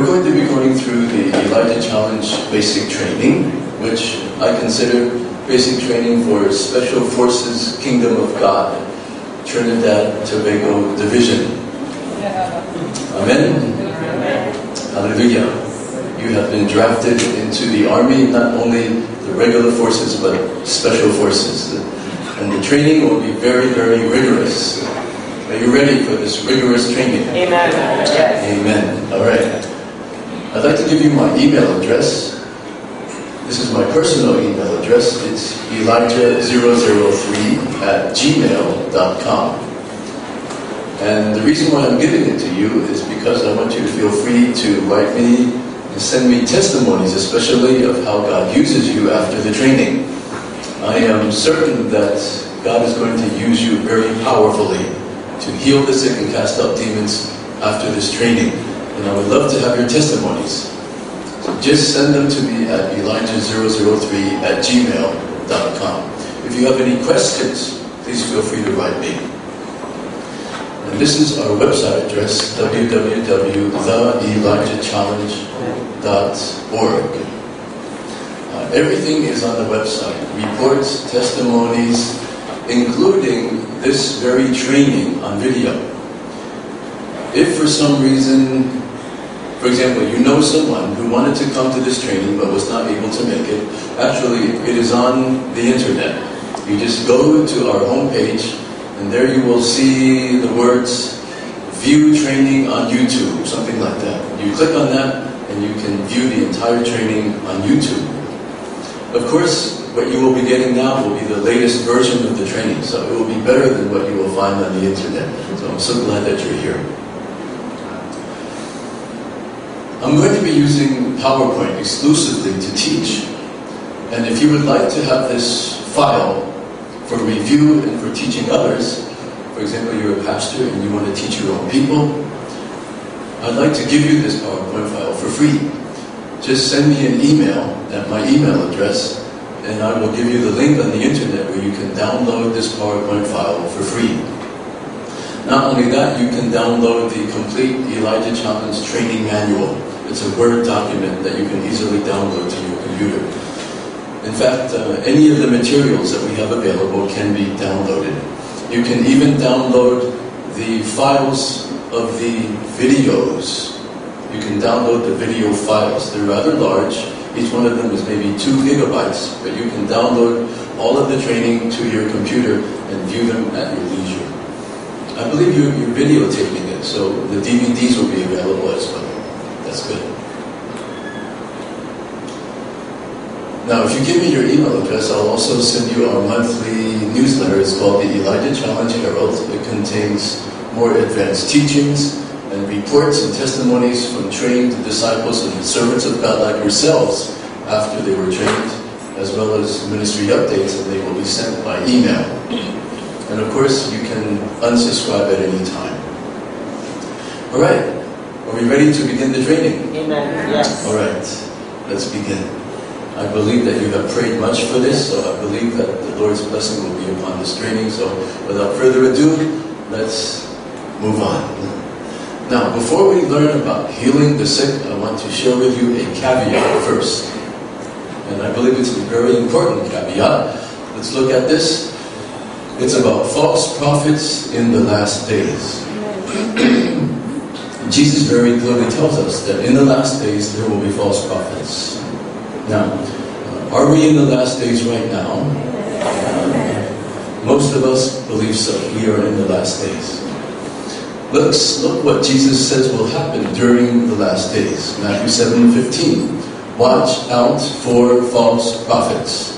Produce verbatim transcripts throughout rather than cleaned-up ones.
we're going to be going through the Elijah Challenge basic training, which I consider basic training for Special Forces Kingdom of God, Trinidad Tobago Division. Amen? Hallelujah. You have been drafted into the Army, not only the regular forces, but Special Forces. And the training will be very, very rigorous. Are you ready for this rigorous training? Amen. Yes. Amen. All right. I'd like to give you my email address. This is my personal email address. It's elijah zero zero three at gmail dot com. And the reason why I'm giving it to you is because I want you to feel free to write me and send me testimonies, especially of how God uses you after the training. I am certain that God is going to use you very powerfully to heal the sick and cast out demons after this training. And I would love to have your testimonies. So just send them to me at elijah zero zero three at gmail dot com. If you have any questions, please feel free to write me. And this is our website address, w w w dot the elijah challenge dot org. Uh, everything is on the website. Reports, testimonies, including this very training on video. If for some reason, for example, you know someone who wanted to come to this training but was not able to make it, actually it is on the internet. You just go to our homepage and there you will see the words view training on YouTube, something like that. You click on that and you can view the entire training on YouTube. Of course, what you will be getting now will be the latest version of the training, so it will be better than what you will find on the internet. So I'm so glad that you're here. I'm going to be using PowerPoint exclusively to teach. And if you would like to have this file for review and for teaching others, for example, you're a pastor and you want to teach your own people, I'd like to give you this PowerPoint file for free. Just send me an email at my email address, and I will give you the link on the internet where you can download this PowerPoint file for free. Not only that, you can download the complete Elijah Challenge training manual. It's a Word document that you can easily download to your computer. In fact, uh, any of the materials that we have available can be downloaded. You can even download the files of the videos. You can download the video files. They're rather large. Each one of them is maybe two gigabytes, but you can download all of the training to your computer and view them at your leisure. I believe you're, you're videotaping it, so the D V Ds will be available as well. That's good. Now, if you give me your email address, I'll also send you our monthly newsletter. It's called the Elijah Challenge Herald. It contains more advanced teachings and reports and testimonies from trained disciples and servants of God like yourselves after they were trained, as well as ministry updates, and they will be sent by email. And of course, you can unsubscribe at any time. All right, are we ready to begin the training? Amen. Yes. All right, let's begin. I believe that you have prayed much for this, so I believe that the Lord's blessing will be upon this training. So without further ado, let's move on. Now, before we learn about healing the sick, I want to share with you a caveat first. And I believe it's a very important caveat. Let's look at this. It's about false prophets in the last days. Jesus very clearly tells us that in the last days there will be false prophets. Now, are we in the last days right now? Most of us believe so. We are in the last days. Let's look what Jesus says will happen during the last days. Matthew seven fifteen. Watch out for false prophets.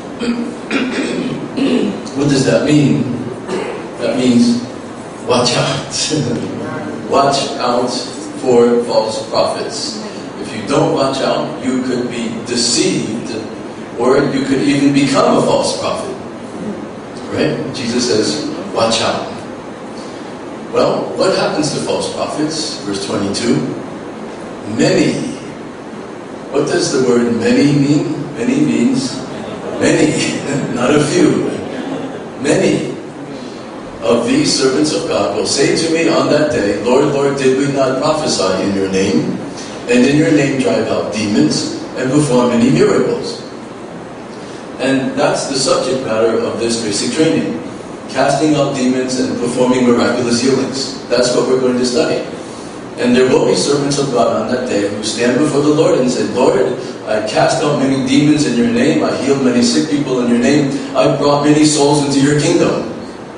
What does that mean? That means watch out. Watch out for false prophets. If you don't watch out, you could be deceived, or you could even become a false prophet. Right? Jesus says, watch out. Well, what happens to false prophets? Verse twenty-two. Many. What does the word many mean? Many means many, not a few. Many of these servants of God will say to me on that day, Lord, Lord, did we not prophesy in your name? and in your name drive out demons and perform many miracles. And that's the subject matter of this basic training. Casting out demons and performing miraculous healings. That's what we're going to study. And there will be servants of God on that day who stand before the Lord and say, Lord, I cast out many demons in your name. I healed many sick people in your name. I brought many souls into your kingdom.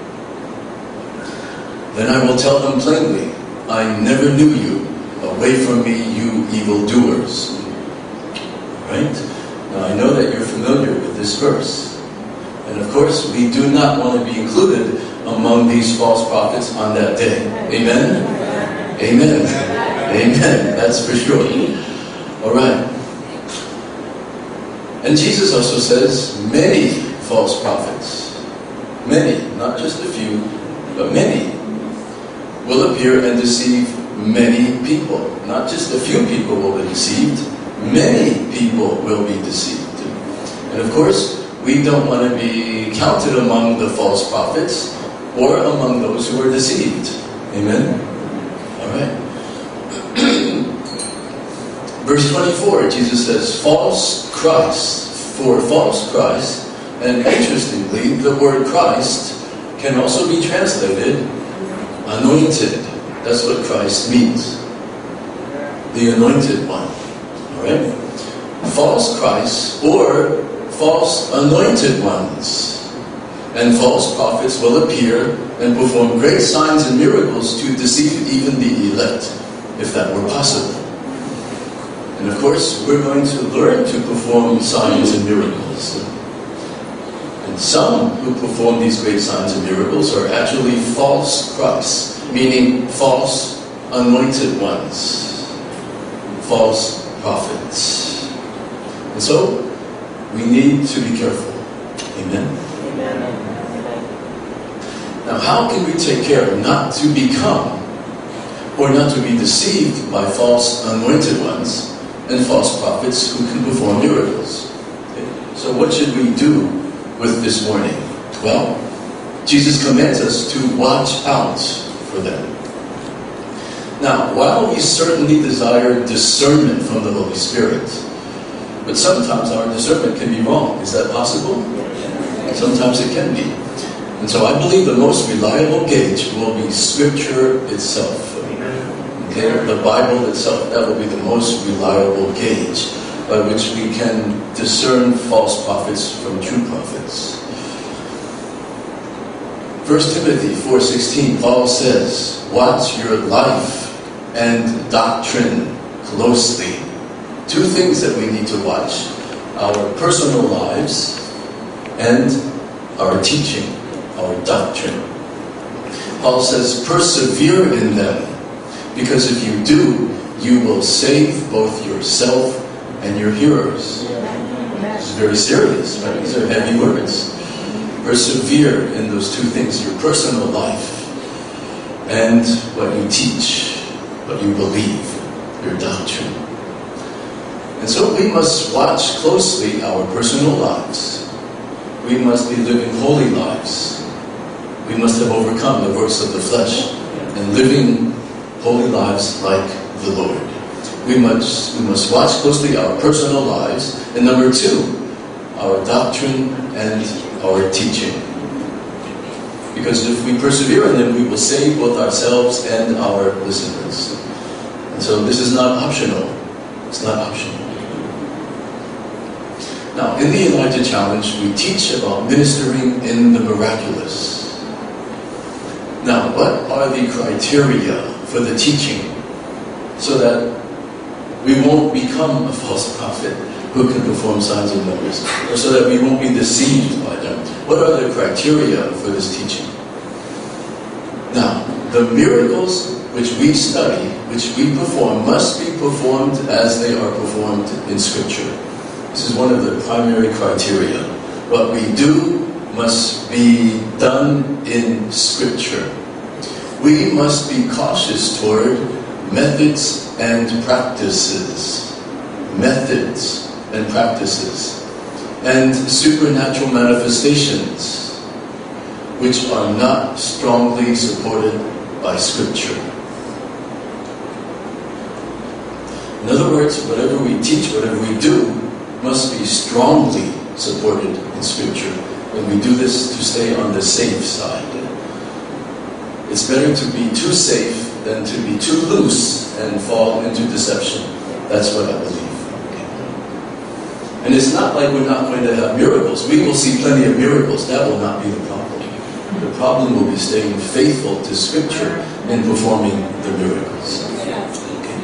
Then I will tell them plainly, I never knew you. Away from me, you evildoers. Right? Now I know that you're familiar with this verse. And of course, we do not want to be included among these false prophets on that day. Amen? Amen. Amen. That's for sure. Alright. And Jesus also says, many false prophets, many, not just a few, but many, will appear and deceive many people. Not just a few people will be deceived, many people will be deceived. And of course, we don't want to be counted among the false prophets or among those who are deceived. Amen? Alright. Verse twenty-four, Jesus says, false Christ, for false Christ, and interestingly, the word Christ can also be translated anointed. That's what Christ means. The anointed one. Alright? False Christ or false anointed ones. And false prophets will appear and perform great signs and miracles to deceive even the elect, if that were possible. And of course, we're going to learn to perform signs and miracles. And some who perform these great signs and miracles are actually false Christs, meaning false anointed ones, false prophets. And so, we need to be careful. Amen? Amen. Now, how can we take care not to become or not to be deceived by false anointed ones and false prophets who can perform miracles? Okay. So what should we do with this warning? Well, Jesus commands us to watch out for them. Now, while we certainly desire discernment from the Holy Spirit, but sometimes our discernment can be wrong. Is that possible? Sometimes it can be. And so I believe the most reliable gauge will be Scripture itself. Okay? The Bible itself, that will be the most reliable gauge by which we can discern false prophets from true prophets. First Timothy four sixteen, Paul says, watch your life and doctrine closely. Two things that we need to watch: our personal lives and our teaching, our doctrine. Paul says, persevere in them, because if you do, you will save both yourself and your hearers. This is very serious, right? These are heavy words. Persevere in those two things, your personal life and what you teach, what you believe, your doctrine. And so we must watch closely our personal lives. We must be living holy lives. We must have overcome the works of the flesh and living holy lives like the Lord. We must, we must watch closely our personal lives. And number two, our doctrine and our teaching. Because if we persevere in them, we will save both ourselves and our listeners. And so this is not optional. It's not optional. Now, in the Elijah Challenge, we teach about ministering in the miraculous. Now, what are the criteria for the teaching so that we won't become a false prophet who can perform signs and wonders, or so that we won't be deceived by them? What are the criteria for this teaching? Now, the miracles which we study, which we perform, must be performed as they are performed in Scripture. This is one of the primary criteria. What we do must be done in Scripture. We must be cautious toward methods and practices. Methods and practices. And supernatural manifestations which are not strongly supported by Scripture. In other words, whatever we teach, whatever we do, must be strongly supported in Scripture. And we do this to stay on the safe side. It's better to be too safe than to be too loose and fall into deception. That's what I believe. And it's not like we're not going to have miracles. We will see plenty of miracles. That will not be the problem. The problem will be staying faithful to Scripture in performing the miracles. Okay.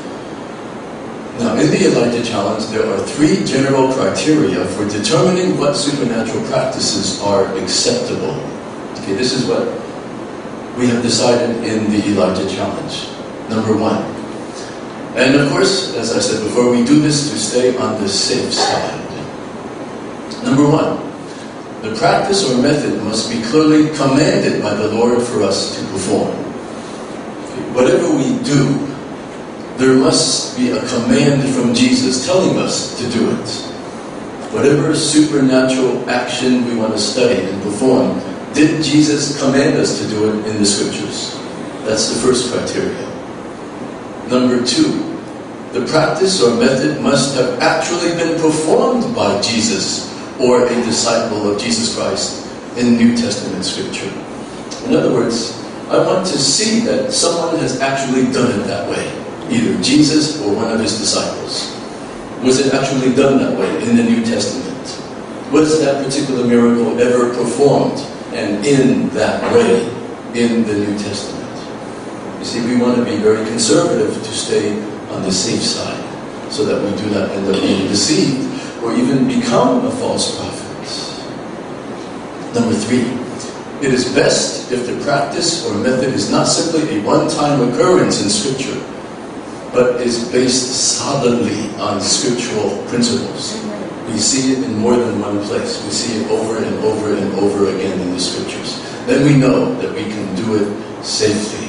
Now, in the Elijah Challenge, there are three general criteria for determining what supernatural practices are acceptable. Okay, this is what we have decided in the Elijah Challenge. Number one. And of course, as I said before, we do this to stay on the safe side. Number one, the practice or method must be clearly commanded by the Lord for us to perform. Okay, whatever we do, there must be a command from Jesus telling us to do it. Whatever supernatural action we want to study and perform, did Jesus command us to do it in the Scriptures? That's the first criteria. Number two, the practice or method must have actually been performed by Jesus or a disciple of Jesus Christ in New Testament Scripture. In other words, I want to see that someone has actually done it that way, either Jesus or one of his disciples. Was it actually done that way in the New Testament? Was that particular miracle ever performed and in that way in the New Testament? You see, we want to be very conservative to stay on the safe side so that we do not end up being deceived or even become a false prophet. Number three, it is best if the practice or method is not simply a one-time occurrence in Scripture, but is based solidly on scriptural principles. We see it in more than one place. We see it over and over and over again in the Scriptures. Then we know that we can do it safely.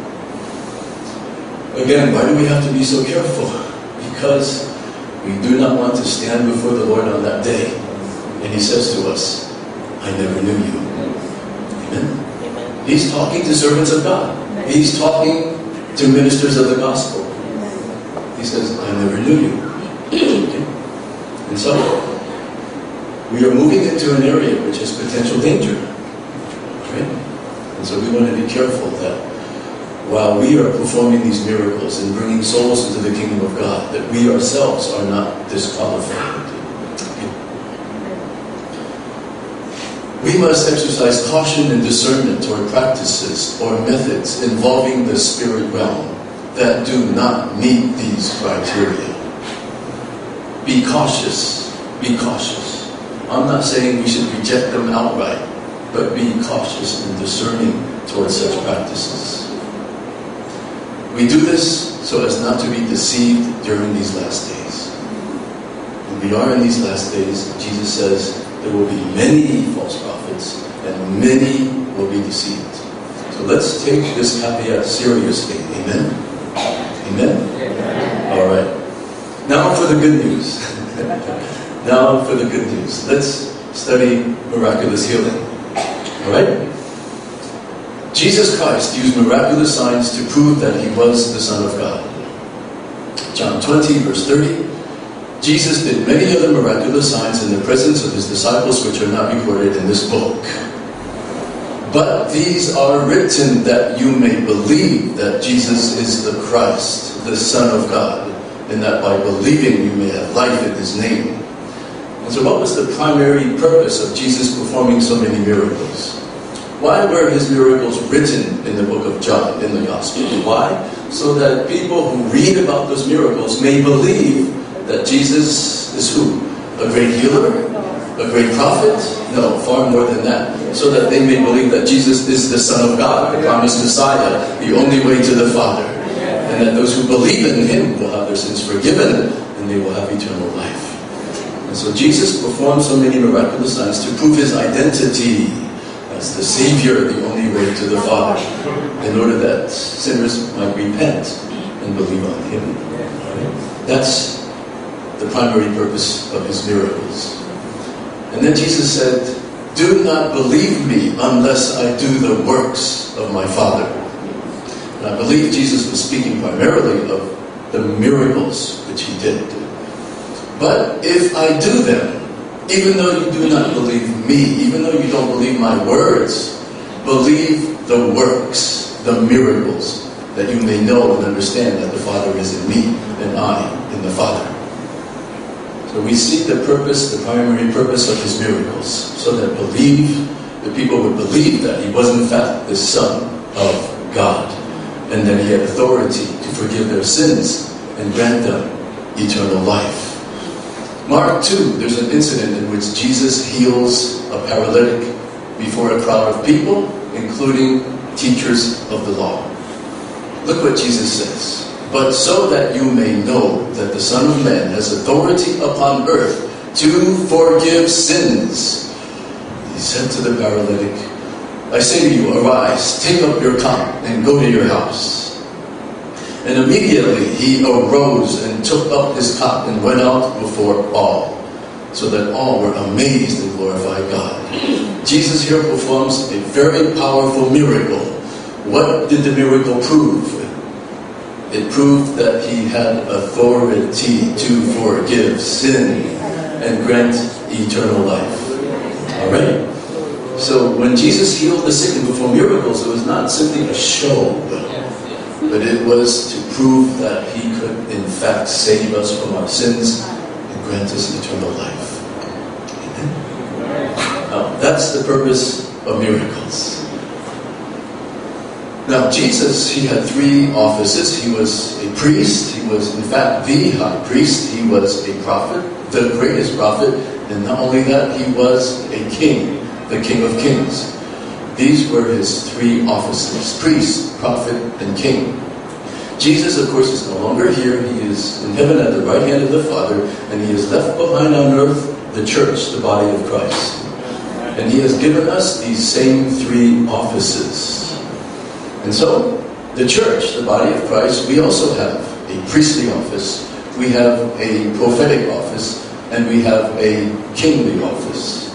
Again, why do we have to be so careful? Because we do not want to stand before the Lord on that day, and He says to us, I never knew you. Amen? He's talking to servants of God. He's talking to ministers of the gospel. He says, I never knew you. Okay? And so, we are moving into an area which has potential danger. Right? And so we want to be careful that while we are performing these miracles and bringing souls into the kingdom of God, that we ourselves are not disqualified. Okay? We must exercise caution and discernment toward practices or methods involving the spirit realm that do not meet these criteria. Be cautious. Be cautious. I'm not saying we should reject them outright, but be cautious and discerning towards such practices. We do this so as not to be deceived during these last days. And we are in these last days. Jesus says there will be many false prophets and many will be deceived. So let's take this caveat seriously. Amen? Amen? Amen. All right. Now for the good news. Now for the good news. Let's study miraculous healing. All right? Jesus Christ used miraculous signs to prove that He was the Son of God. John twenty, verse thirty. Jesus did many other miraculous signs in the presence of His disciples which are not recorded in this book. But these are written that you may believe that Jesus is the Christ, the Son of God, and that by believing you may have life in His name. And so what was the primary purpose of Jesus performing so many miracles? Why were His miracles written in the book of John, in the Gospel? Why? So that people who read about those miracles may believe that Jesus is who? A great healer? A great prophet? No, far more than that. So that they may believe that Jesus is the Son of God, the promised Messiah, the only way to the Father. And that those who believe in Him will have their sins forgiven and they will have eternal life. And so Jesus performed so many miraculous signs to prove His identity as the Savior, the only way to the Father, in order that sinners might repent and believe on Him. That's the primary purpose of His miracles. And then Jesus said, do not believe me unless I do the works of my Father. And I believe Jesus was speaking primarily of the miracles which he did. But if I do them, even though you do not believe me, even though you don't believe my words, believe the works, the miracles, that you may know and understand that the Father is in me and I in the Father. So we see the purpose, the primary purpose of his miracles, so that believe, the people would believe that he was in fact the Son of God, and that he had authority to forgive their sins and grant them eternal life. Mark two, there's an incident in which Jesus heals a paralytic before a crowd of people, including teachers of the law. Look what Jesus says. But so that you may know that the Son of Man has authority upon earth to forgive sins, he said to the paralytic, I say to you, arise, take up your cot, and go to your house. And immediately he arose and took up his cot and went out before all, so that all were amazed and glorified God. Jesus here performs a very powerful miracle. What did the miracle prove? It proved that he had authority to forgive sin and grant eternal life. Alright? So when Jesus healed the sick and performed miracles, it was not simply a show, but it was to prove that he could in fact save us from our sins and grant us eternal life. Amen? Now, that's the purpose of miracles. Now, Jesus, he had three offices. He was a priest. He was, in fact, the high priest. He was a prophet, the greatest prophet. And not only that, he was a king, the King of Kings. These were his three offices: priest, prophet, and king. Jesus, of course, is no longer here. He is in heaven at the right hand of the Father, and he has left behind on earth the church, the body of Christ. And he has given us these same three offices. And so, the church, the body of Christ, we also have a priestly office, we have a prophetic office, and we have a kingly office.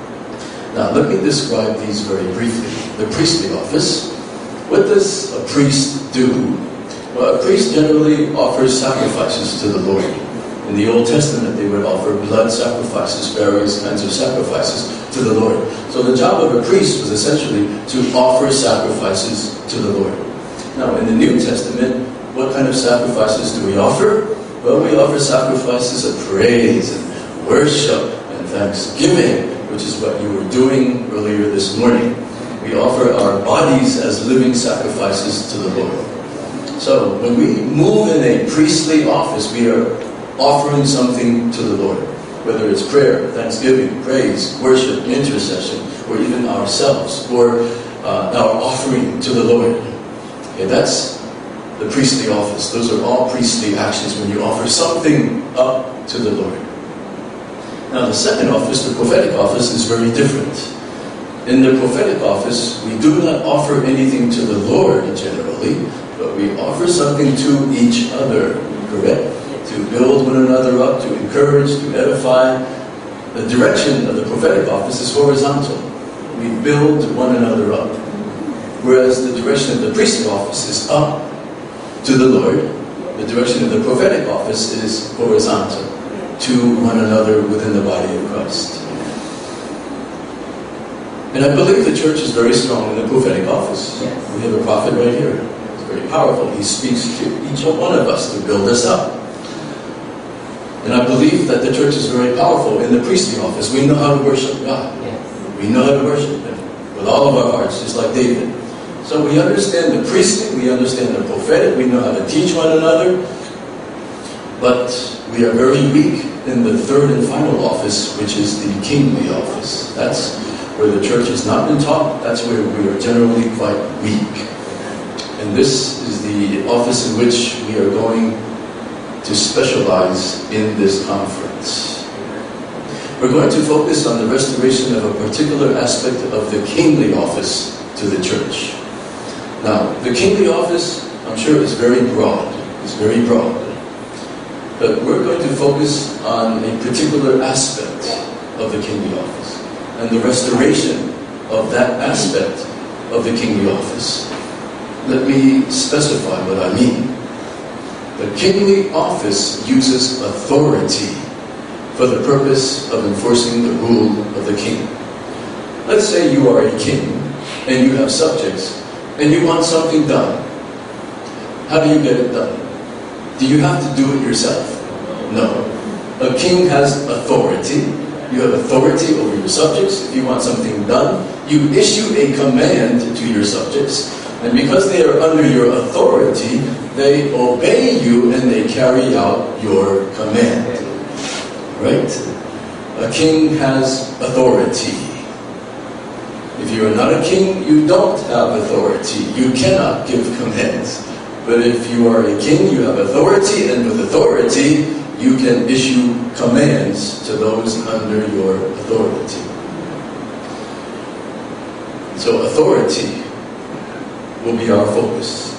Now, let me describe these very briefly. The priestly office. What does a priest do? Well, a priest generally offers sacrifices to the Lord. In the Old Testament, they would offer blood sacrifices, various kinds of sacrifices to the Lord. So the job of a priest was essentially to offer sacrifices to the Lord. Now, in the New Testament, what kind of sacrifices do we offer? Well, we offer sacrifices of praise and worship and thanksgiving, which is what you were doing earlier this morning. We offer our bodies as living sacrifices to the Lord. So, when we move in a priestly office, we are offering something to the Lord. Whether it's prayer, thanksgiving, praise, worship, intercession, or even ourselves, or uh, our offering to the Lord. Okay, that's the priestly office. Those are all priestly actions when you offer something up to the Lord. Now the second office, the prophetic office, is very different. In the prophetic office, we do not offer anything to the Lord generally, but we offer something to each other, correct? To build one another up, to encourage, to edify. The direction of the prophetic office is horizontal. We build one another up. Whereas the direction of the priestly office is up to the Lord. The direction of the prophetic office is horizontal, to one another within the body of Christ. And I believe the church is very strong in the prophetic office. Yes. We have a prophet right here. It's very powerful. He speaks to each one of us to build us up. And I believe that the church is very powerful in the priestly office. We know how to worship God. Yes. We know how to worship Him with all of our hearts, just like David. So we understand the priestly, we understand the prophetic, we know how to teach one another. But we are very weak in the third and final office, which is the kingly office. That's where the church has not been taught. That's where we are generally quite weak. And this is the office in which we are going to specialize in this conference. We're going to focus on the restoration of a particular aspect of the kingly office to the church. Now, the kingly office, I'm sure, is very broad. It's very broad. But we're going to focus on a particular aspect of the kingly office and the restoration of that aspect of the kingly office. Let me specify what I mean. The kingly office uses authority for the purpose of enforcing the rule of the king. Let's say you are a king and you have subjects and you want something done. How do you get it done? Do you have to do it yourself? No. A king has authority. You have authority over your subjects. If you want something done, you issue a command to your subjects. And because they are under your authority, they obey you and they carry out your command. Right? A king has authority. If you are not a king, you don't have authority. You cannot give commands. But if you are a king, you have authority, and with authority, you can issue commands to those under your authority. So authority will be our focus.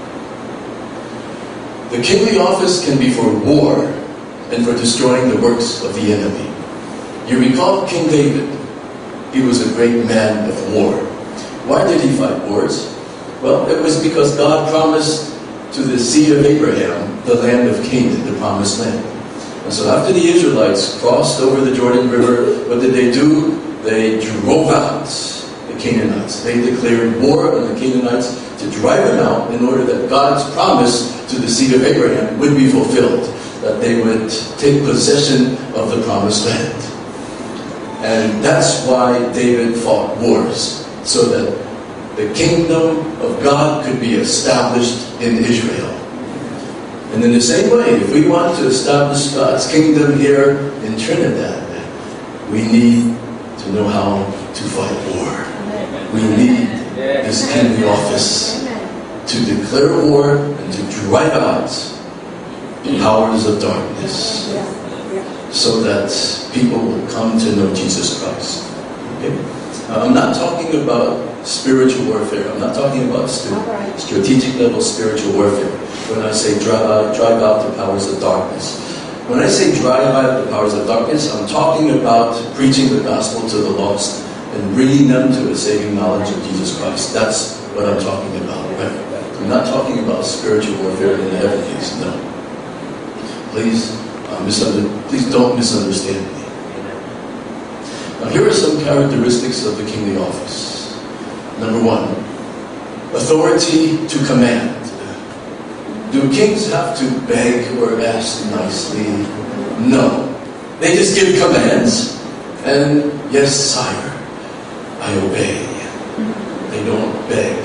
The kingly office can be for war and for destroying the works of the enemy. You recall King David. He was a great man of war. Why did he fight wars? Well, it was because God promised to the seed of Abraham the land of Canaan, the promised land. And so after the Israelites crossed over the Jordan River, what did they do? They drove out the Canaanites. They declared war on the Canaanites to drive them out in order that God's promise to the seed of Abraham would be fulfilled, that they would take possession of the promised land. And that's why David fought wars, so that the kingdom of God could be established in Israel. And in the same way, if we want to establish God's kingdom here in Trinidad, we need to know how to fight war. We need this kingly office to declare war and to drive out the powers of darkness, so that people will come to know Jesus Christ. Okay? Uh, I'm not talking about spiritual warfare. I'm not talking about st- strategic level spiritual warfare. When I say drive out, drive out the powers of darkness. When I say drive out the powers of darkness, I'm talking about preaching the gospel to the lost and bringing them to a saving knowledge of Jesus Christ. That's what I'm talking about. Right? I'm not talking about spiritual warfare in the heavenlies. No. Please. Uh, misunder- please don't misunderstand me. Now here are some characteristics of the kingly office. Number one, authority to command. Do kings have to beg or ask nicely? No. They just give commands, and yes, sire, I obey. They don't beg.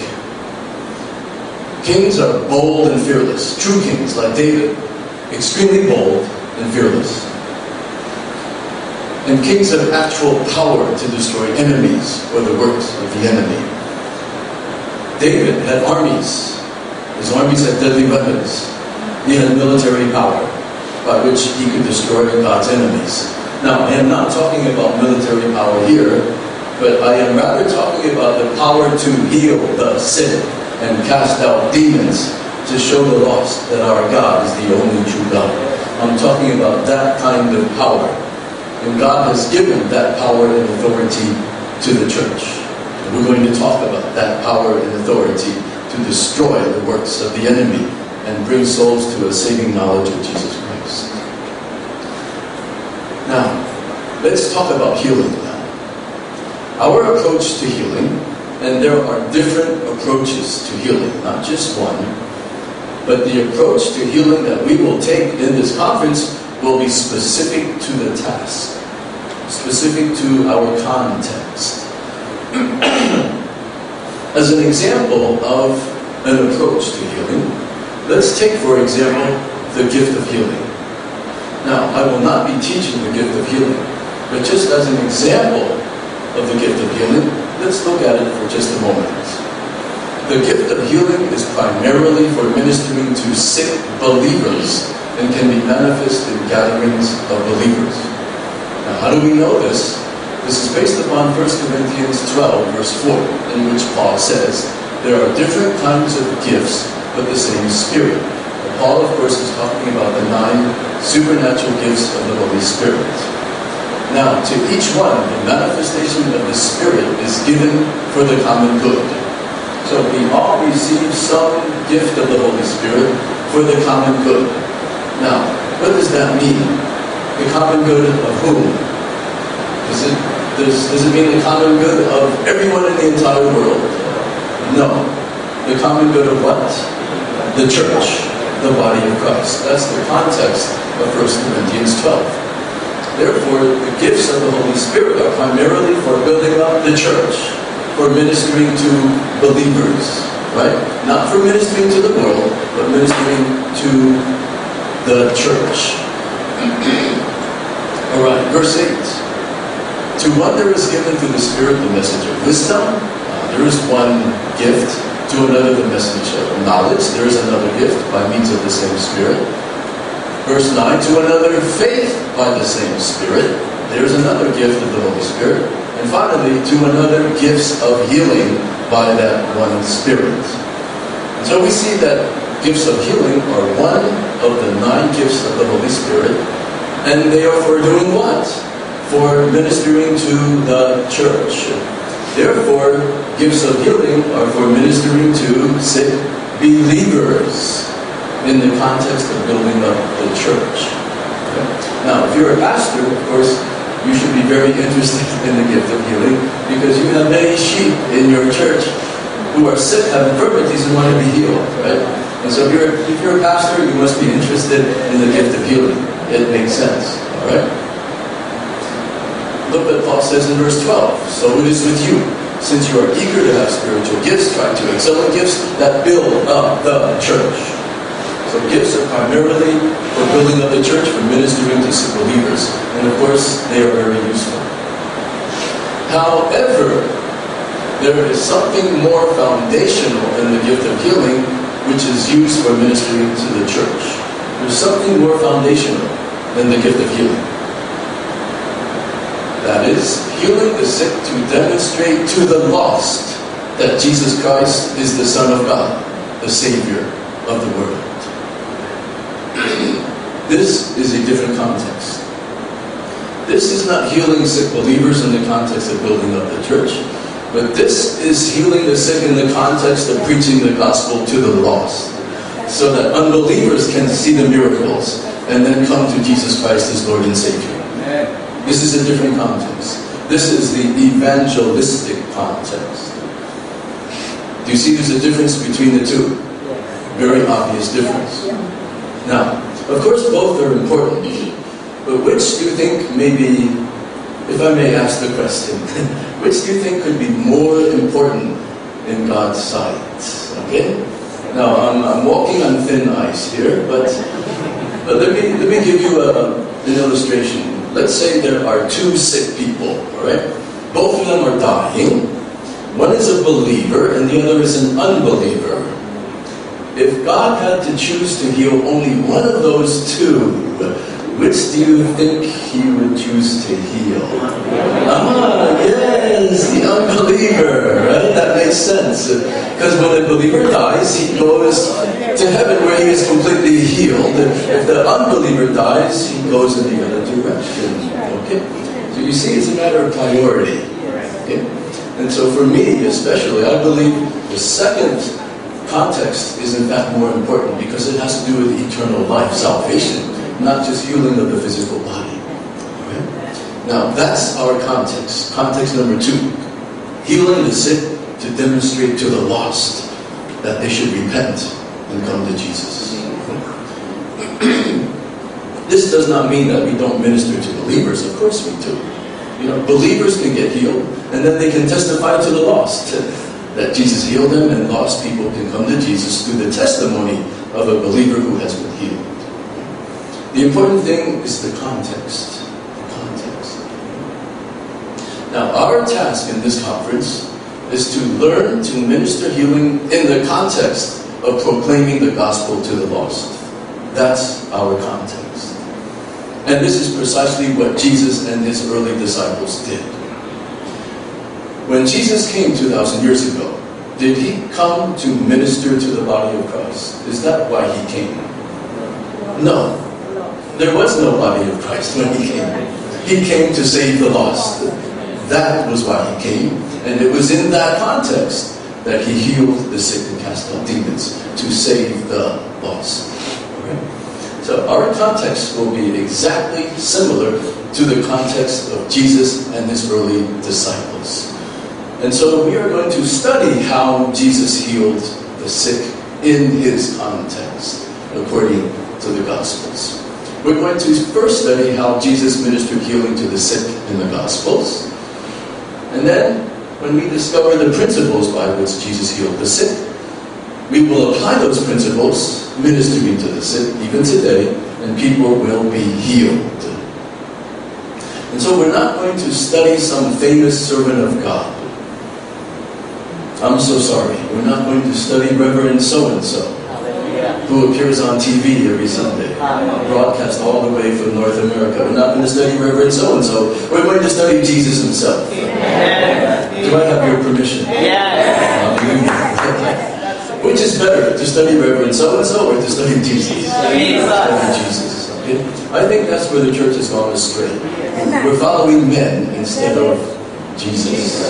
Kings are bold and fearless. True kings, like David, extremely bold and fearless. And kings have actual power to destroy enemies or the works of the enemy. David had armies. His armies had deadly weapons. He had military power by which he could destroy God's enemies. Now, I am not talking about military power here, but I am rather talking about the power to heal the sick and cast out demons, to show the lost that our God is the only true God. I'm talking about that kind of power. And God has given that power and authority to the church. And we're going to talk about that power and authority to destroy the works of the enemy and bring souls to a saving knowledge of Jesus Christ. Now, let's talk about healing now. Our approach to healing, and there are different approaches to healing, not just one, but the approach to healing that we will take in this conference will be specific to the task, specific to our context. As an example of an approach to healing, let's take, for example, the gift of healing. Now, I will not be teaching the gift of healing, but just as an example of the gift of healing, let's look at it for just a moment. The gift of healing is primarily for ministering to sick believers and can be manifest in gatherings of believers. Now, how do we know this? This is based upon First Corinthians twelve, verse four, in which Paul says, there are different kinds of gifts, but the same Spirit. But Paul, of course, is talking about the nine supernatural gifts of the Holy Spirit. Now, to each one, the manifestation of the Spirit is given for the common good. So we all receive some gift of the Holy Spirit, for the common good. Now, what does that mean? The common good of whom? Does it, does, does it mean the common good of everyone in the entire world? No. The common good of what? The church, the body of Christ. That's the context of First Corinthians twelve. Therefore, the gifts of the Holy Spirit are primarily for building up the church, for ministering to believers, right? Not for ministering to the world, but ministering to the church. All right, verse eight. To one there is given through the Spirit the message of wisdom. Uh, there is one gift. To another the message of knowledge. There is another gift by means of the same Spirit. Verse nine. To another faith by the same Spirit. There is another gift of the Holy Spirit. And finally, to another gifts of healing by that one Spirit. And so we see that gifts of healing are one of the nine gifts of the Holy Spirit. And they are for doing what? For ministering to the church. Therefore, gifts of healing are for ministering to sick believers in the context of building up the church. Okay? Now, if you're a pastor, of course, you should be very interested in the gift of healing because you have many sheep in your church who are sick, have infirmities, and want to be healed, right? And so if you're, if you're a pastor, you must be interested in the gift of healing. It makes sense, all right? Look what Paul says in verse twelve. So it is with you. Since you are eager to have spiritual gifts, try to excel in gifts that build up the church. So gifts are primarily for building up the church, for ministering to sick believers. And of course, they are very useful. However, there is something more foundational in the gift of healing, which is used for ministering to the church. There's something more foundational than the gift of healing. That is, healing the sick to demonstrate to the lost that Jesus Christ is the Son of God, the Savior of the world. This is a different context. This is not healing sick believers in the context of building up the church, but this is healing the sick in the context of preaching the gospel to the lost, so that unbelievers can see the miracles and then come to Jesus Christ as Lord and Savior. This is a different context. This is the evangelistic context. Do you see there's a difference between the two? Very obvious difference. Now, of course both are important, but which do you think may be, if I may ask the question, which do you think could be more important in God's sight? Okay? Now, I'm, I'm walking on thin ice here, but, but let me, let me give you a, an illustration. Let's say there are two sick people, all right? Both of them are dying. One is a believer and the other is an unbeliever. If God had to choose to heal only one of those two, which do you think He would choose to heal? Ah, yes, the unbeliever, right? That makes sense. Because when a believer dies, he goes to heaven where he is completely healed. If the unbeliever dies, he goes in the other direction. Okay? So you see, it's a matter of priority. Okay? And so for me, especially, I believe the second context is in fact more important because it has to do with eternal life, salvation, not just healing of the physical body. Okay? Now, that's our context. Context number two. Healing the sick to demonstrate to the lost that they should repent and come to Jesus. This does not mean that we don't minister to believers. Of course we do. You know, believers can get healed, and then they can testify to the lost that Jesus healed them, and lost people can come to Jesus through the testimony of a believer who has been healed. The important thing is the context. The context. Now, our task in this conference is to learn to minister healing in the context of proclaiming the gospel to the lost. That's our context. And this is precisely what Jesus and his early disciples did. When Jesus came two thousand years ago, did he come to minister to the body of Christ? Is that why he came? No. There was no body of Christ when he came. He came to save the lost. That was why he came. And it was in that context that he healed the sick and cast out demons, to save the lost. So our context will be exactly similar to the context of Jesus and his early disciples. And so we are going to study how Jesus healed the sick in his context, according to the Gospels. We're going to first study how Jesus ministered healing to the sick in the Gospels. And then, when we discover the principles by which Jesus healed the sick, we will apply those principles, ministering to the sick, even today, and people will be healed. And so we're not going to study some famous servant of God. I'm so sorry. We're not going to study Reverend so-and-so, who appears on T V every Sunday, broadcast all the way from North America. We're not going to study Reverend so-and-so. We're going to study Jesus himself. Do I have your permission? Yes. Which is better, to study Reverend so-and-so or to study Jesus? Jesus. Study Jesus. Okay? I think that's where the church has gone astray. We're following men instead of Jesus.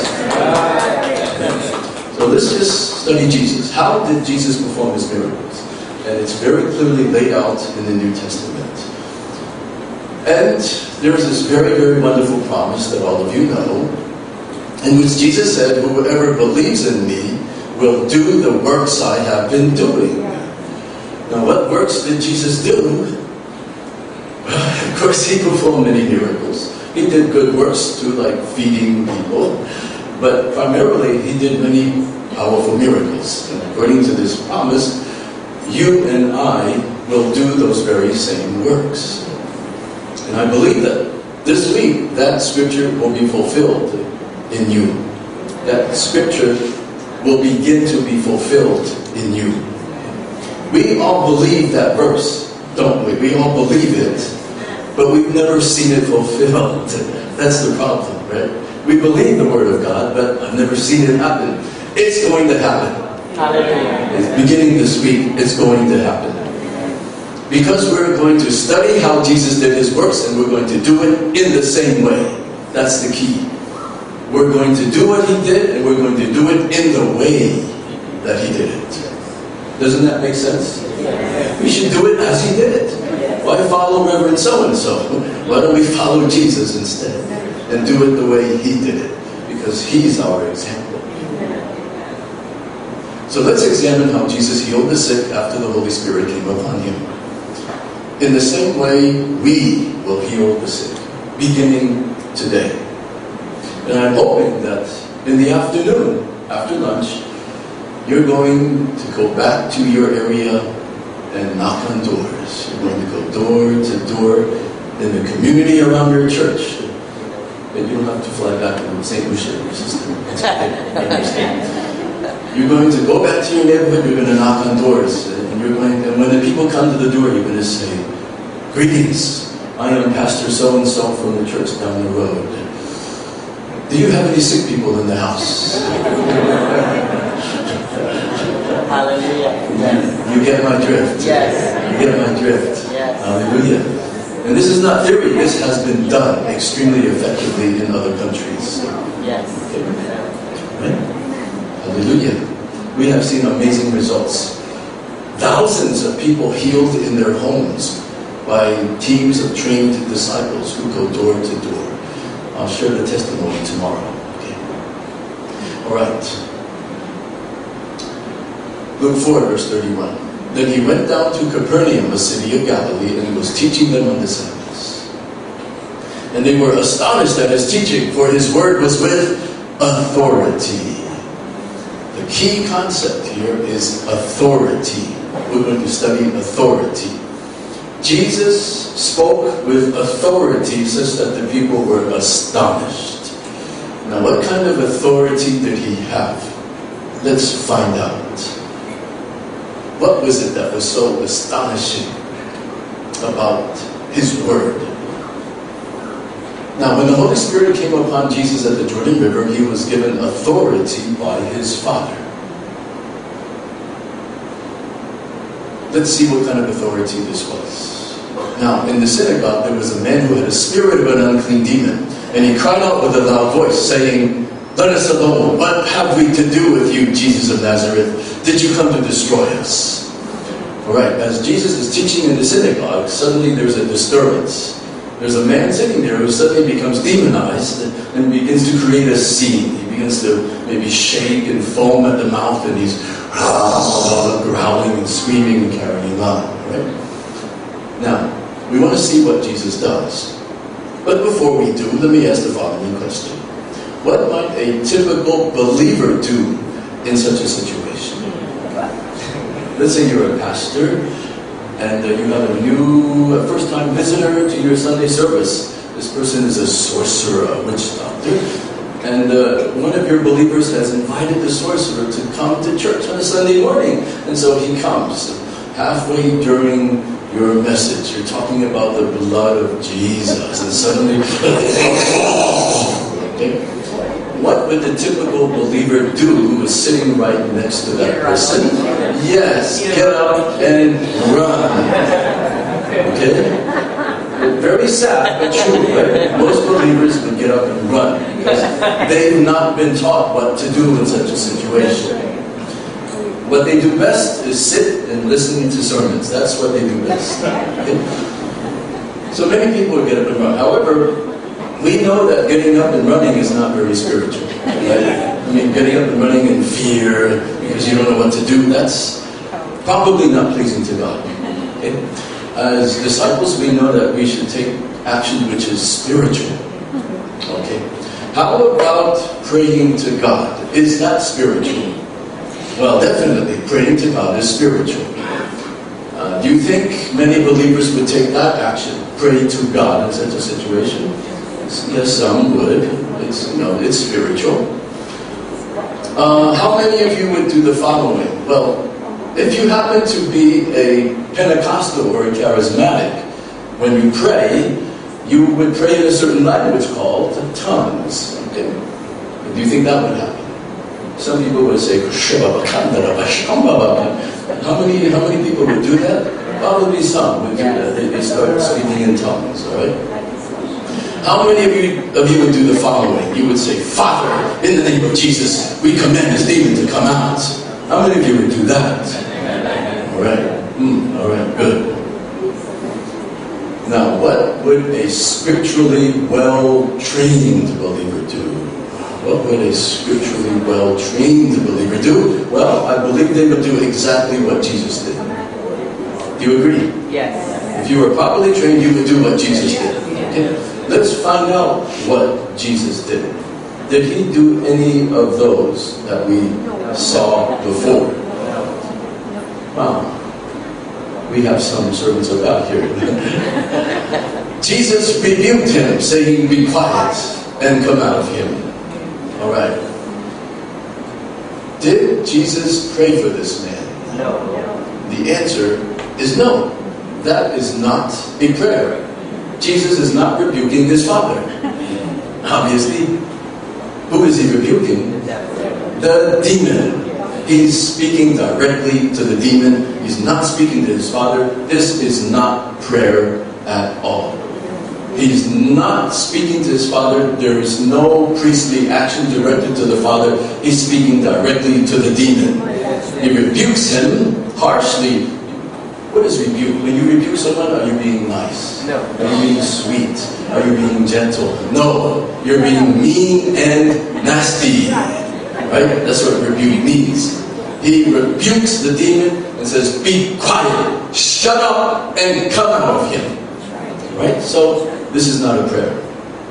So let's just study Jesus. How did Jesus perform his miracles? And it's very clearly laid out in the New Testament. And there's this very, very wonderful promise that all of you know, in which Jesus said, whoever believes in me will do the works I have been doing. Now, what works did Jesus do? Of course, he performed many miracles. He did good works too, like feeding people. But primarily, he did many powerful miracles. And according to this promise, you and I will do those very same works. And I believe that this week, that scripture will be fulfilled in you. That scripture will begin to be fulfilled in you. We all believe that verse, don't we? We all believe it, but we've never seen it fulfilled. That's the problem, right? We believe the Word of God, but I've never seen it happen. It's going to happen. Hallelujah. It's beginning this week, it's going to happen. Because we're going to study how Jesus did his works, and we're going to do it in the same way. That's the key. We're going to do what he did, and we're going to do it in the way that he did it. Doesn't that make sense? We should do it as he did it. Why follow Reverend so-and-so? Why don't we follow Jesus instead? And do it the way he did it? Because he's our example. So let's examine how Jesus healed the sick after the Holy Spirit came upon him. In the same way, we will heal the sick, beginning today. And I'm hoping that in the afternoon, after lunch, you're going to go back to your area and knock on doors. You're going to go door to door in the community around your church. And you don't have to fly back to Saint Lucia, your sister. You're going to go back to your neighborhood, you're going to knock on doors. And, you're going, and when the people come to the door, you're going to say, greetings, I am Pastor so-and-so from the church down the road. Do you have any sick people in the house? Hallelujah. Yes. You get my drift. Yes. You get my drift. Yes. Hallelujah. And this is not theory. This has been done extremely effectively in other countries. Yes. Okay. Right? Hallelujah. We have seen amazing results. Thousands of people healed in their homes by teams of trained disciples who go door to door. I'll share the testimony tomorrow. Okay. All right. Luke four, verse thirty-one. Then he went down to Capernaum, a city of Galilee, and was teaching them on the Sabbaths. And they were astonished at his teaching, for his word was with authority. The key concept here is authority. We're going to study authority. Jesus spoke with authority such that the people were astonished. Now, what kind of authority did he have? Let's find out. What was it that was so astonishing about his word? Now, when the Holy Spirit came upon Jesus at the Jordan River, he was given authority by his Father. Let's see what kind of authority this was. Now, in the synagogue, there was a man who had a spirit of an unclean demon, and he cried out with a loud voice, saying, "Let us alone. What have we to do with you, Jesus of Nazareth? Did you come to destroy us?" All right, as Jesus is teaching in the synagogue, suddenly there's a disturbance. There's a man sitting there who suddenly becomes demonized and begins to create a scene. He begins to maybe shake and foam at the mouth, and he's growling and screaming and carrying on. Right? Now, we want to see what Jesus does. But before we do, let me ask the following question. What might a typical believer do in such a situation? Let's say you're a pastor, and uh, you have a new uh, first-time visitor to your Sunday service. This person is a sorcerer, a witch doctor. And uh, one of your believers has invited the sorcerer to come to church on a Sunday morning. And so he comes. Halfway during your message, you're talking about the blood of Jesus. And suddenly, okay? What would the typical believer do who is sitting right next to that person? Yes, get up and run. Okay? Very sad, but true, right? Most believers would get up and run because they've not been taught what to do in such a situation. What they do best is sit and listen to sermons. That's what they do best. Okay? So many people would get up and run. However, we know that getting up and running is not very spiritual. Right? I mean, getting up and running in fear because you don't know what to do, that's probably not pleasing to God. Okay? As disciples, we know that we should take action which is spiritual. Okay? How about praying to God? Is that spiritual? Well, definitely, praying to God is spiritual. Uh, do you think many believers would take that action, pray to God in such a situation? Yes, some would. It's, you know, it's spiritual. Uh, how many of you would do the following? Well, if you happen to be a Pentecostal or a charismatic, when you pray, you would pray in a certain language called tongues. Okay? Do you think that would happen? Some people would say, how many, how many people would do that? Probably some would do that. They, they start speaking in tongues, all right? How many of you, of you would do the following? You would say, Father, in the name of Jesus, we command this demon to come out. How many of you would do that? All right. Mm, all right, good. Now, what would a scripturally well-trained believer do? What would a scripturally well-trained believer do? Well, I believe they would do exactly what Jesus did. Do you agree? Yes. If you were properly trained, you would do what Jesus did. Okay? Let's find out what Jesus did. Did he do any of those that we saw before? Wow. We have some servants of God here. Jesus rebuked him, saying, be quiet and come out of him. All right. Did Jesus pray for this man? No. The answer is no. That is not a prayer. Jesus is not rebuking his father. Obviously. Who is he rebuking? The demon. He's speaking directly to the demon. He's not speaking to his father. This is not prayer at all. He's not speaking to his father. There is no priestly action directed to the father. He's speaking directly to the demon. He rebukes him harshly. What is rebuke? When you rebuke someone, are you being nice? No. Are you being sweet? Are you being gentle? No. You're being mean and nasty. Right? That's what rebuke means. He rebukes the demon and says, be quiet, shut up, and come out of him. Right? So, this is not a prayer.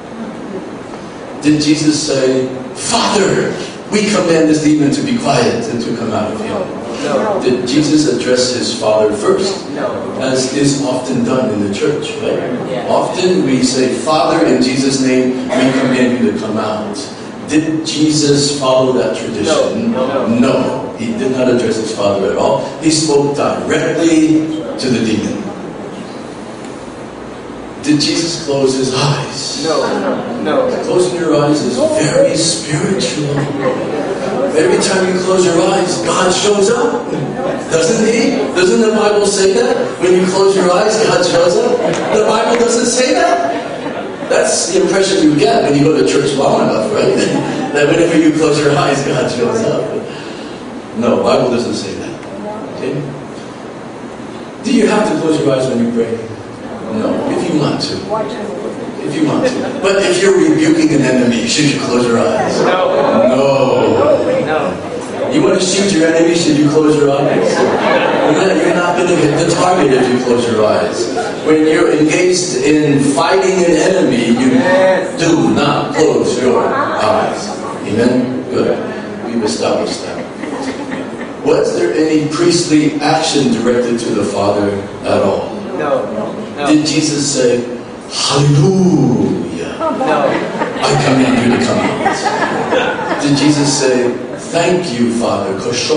Did Jesus say, Father, we command this demon to be quiet and to come out of him? No. Did Jesus address his Father first? No. As is often done in the church, right? Yeah. Often we say, Father, in Jesus' name, we command you to come out. Did Jesus follow that tradition? No. No. No. He did not address his Father at all. He spoke directly to the demon. Did Jesus close his eyes? No. No. Closing your eyes is very spiritual. Every time you close your eyes, God shows up. Doesn't he? Doesn't the Bible say that? When you close your eyes, God shows up? The Bible doesn't say that. That's the impression you get when you go to church long enough, right? That whenever you close your eyes, God shows up. No, the Bible doesn't say that. Okay? Do you have to close your eyes when you pray? No, if you want to. If you want to. But if you're rebuking an enemy, should you close your eyes? No. No. No. You want to shoot your enemy, should you close your eyes? You're not going to hit the target if you close your eyes. When you're engaged in fighting an enemy, you do not close your eyes. Amen? Good. We've established that. Was there any priestly action directed to the Father at all? No. No. Did Jesus say, Hallelujah? No. I command you to come out. Did Jesus say, thank you, Father,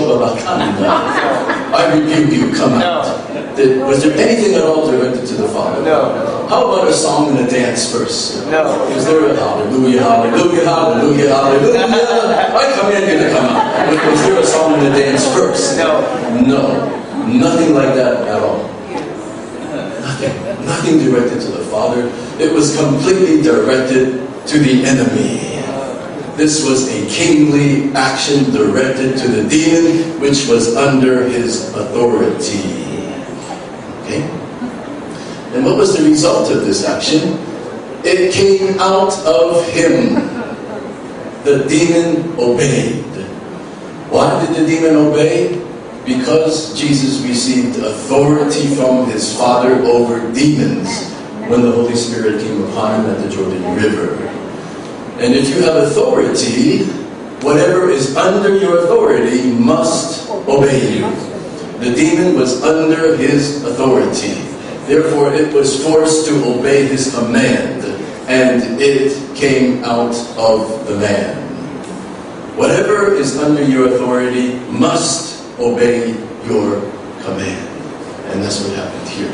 I rebuke you, come out? No. Did, was there anything at all directed to the Father? No. How about a song and a dance first? No. Was there a hallelujah, hallelujah, hallelujah, hallelujah? I command you to come out. Was, was there a song and a dance first? No. No. Nothing like that at all. Nothing. Nothing directed to the Father. It was completely directed to the enemy. This was a kingly action directed to the demon, which was under his authority. Okay? And what was the result of this action? It came out of him. The demon obeyed. Why did the demon obey? Because Jesus received authority from his Father over demons when the Holy Spirit came upon him at the Jordan River. And if you have authority, whatever is under your authority must obey you. The demon was under his authority. Therefore, it was forced to obey his command, and it came out of the man. Whatever is under your authority must obey your command. And that's what happened here.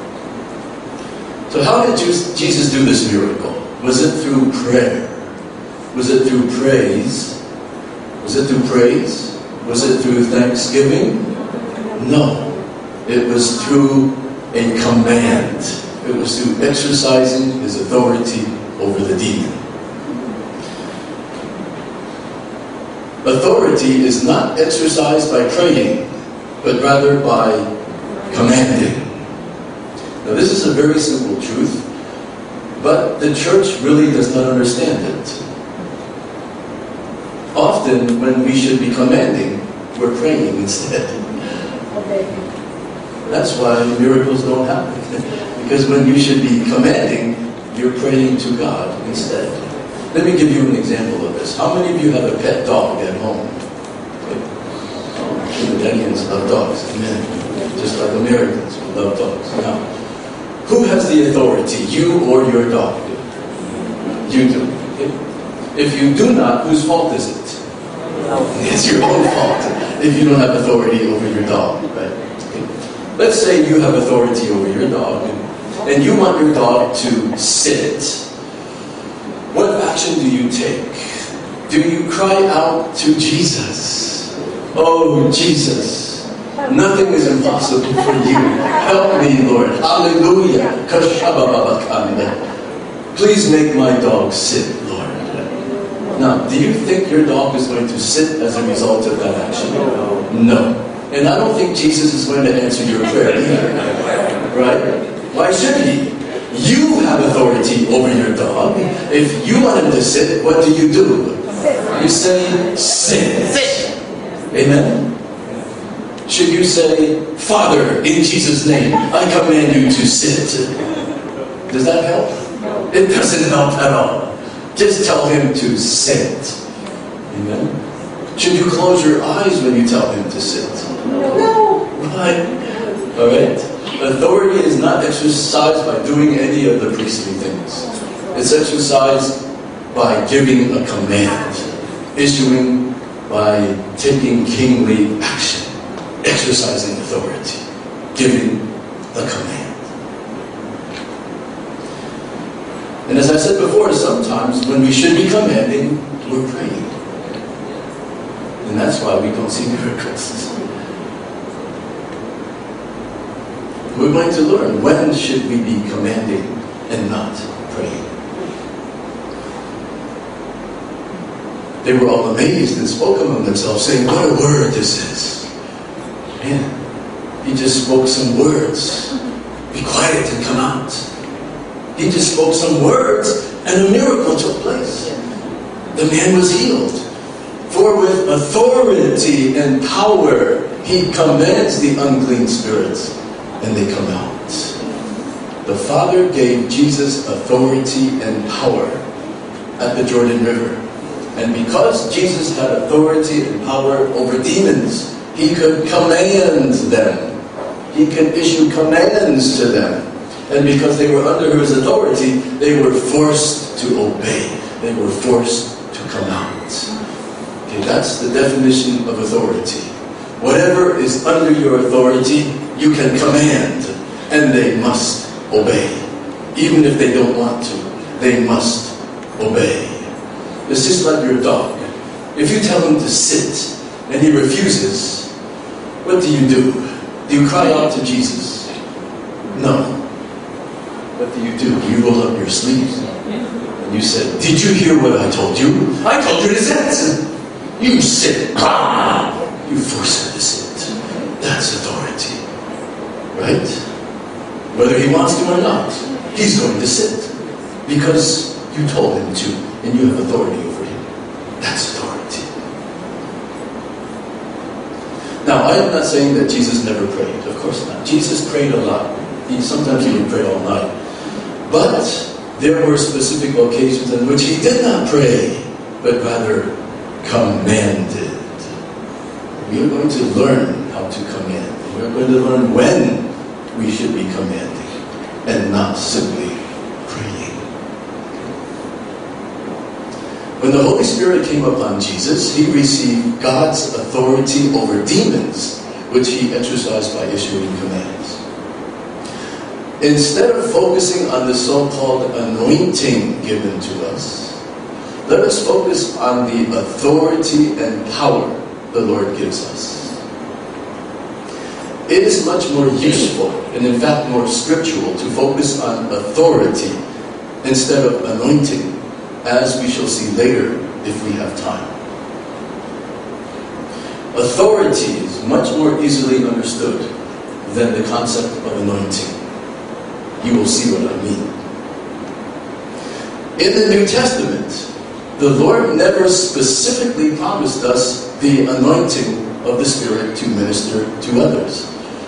So how did Jesus do this miracle? Was it through prayer? Was it through praise? Was it through praise? Was it through thanksgiving? No. It was through a command. It was through exercising his authority over the demon. Authority is not exercised by praying, but rather by commanding. Now this is a very simple truth, but the church really does not understand it. Often, when we should be commanding, we're praying instead. That's why miracles don't happen. Because when you should be commanding, you're praying to God instead. Let me give you an example of this. How many of you have a pet dog at home? Trinidadians love dogs. Amen. Just like Americans, we love dogs. Now, who has the authority, you or your dog? You do. If you do not, whose fault is it? It's your own fault if you don't have authority over your dog, right? Okay. Let's say you have authority over your dog, and you want your dog to sit. What action do you take? Do you cry out to Jesus? Oh, Jesus, nothing is impossible for you. Help me, Lord. Hallelujah. Please make my dog sit, Lord. Now, do you think your dog is going to sit as a result of that action? No. And I don't think Jesus is going to answer your prayer either. Right? Why should he? You have authority over your dog. If you want him to sit, what do you do? You say, sit. Sit. Amen? Should you say, Father, in Jesus' name, I command you to sit? Does that help? It doesn't help at all. Just tell him to sit. Amen? Should you close your eyes when you tell him to sit? No. Right? All right? Authority is not exercised by doing any of the priestly things. It's exercised by giving a command, issuing by taking kingly action, exercising authority, giving a command. And as I said before, sometimes when we should be commanding, we're praying. And that's why we don't see miracles. We're going to learn when should we be commanding and not praying. They were all amazed and spoke among themselves, saying, what a word this is. Man, He just spoke some words. Be quiet and come out. He just spoke some words and a miracle took place. The man was healed. For with authority and power, he commands the unclean spirits, and they come out. The Father gave Jesus authority and power at the Jordan River. And because Jesus had authority and power over demons, he could command them. He could issue commands to them. And because they were under his authority, they were forced to obey. They were forced to come out. Okay, that's the definition of authority. Whatever is under your authority, you can command, and they must obey. Even if they don't want to, they must obey. It's just like your dog. If you tell him to sit, and he refuses, what do you do? Do you cry out to Jesus? No. What do you do? You roll up your sleeves. And you said, did you hear what I told you? I told you to sit. You sit. Ah! You force him to sit. That's authority. Right? Whether he wants to or not, he's going to sit. Because you told him to, and you have authority over him. That's authority. Now, I am not saying that Jesus never prayed. Of course not. Jesus prayed a lot. He, sometimes he would pray all night. But there were specific occasions in which he did not pray, but rather commanded. We are going to learn how to command. We are going to learn when we should be commanding and not simply praying. When the Holy Spirit came upon Jesus, he received God's authority over demons, which he exercised by issuing commands. Instead of focusing on the so-called anointing given to us, let us focus on the authority and power the Lord gives us. It is much more useful, and in fact more scriptural, to focus on authority instead of anointing, as we shall see later if we have time. Authority is much more easily understood than the concept of anointing. You will see what I mean. In the New Testament, the Lord never specifically promised us the anointing of the Spirit to minister to others.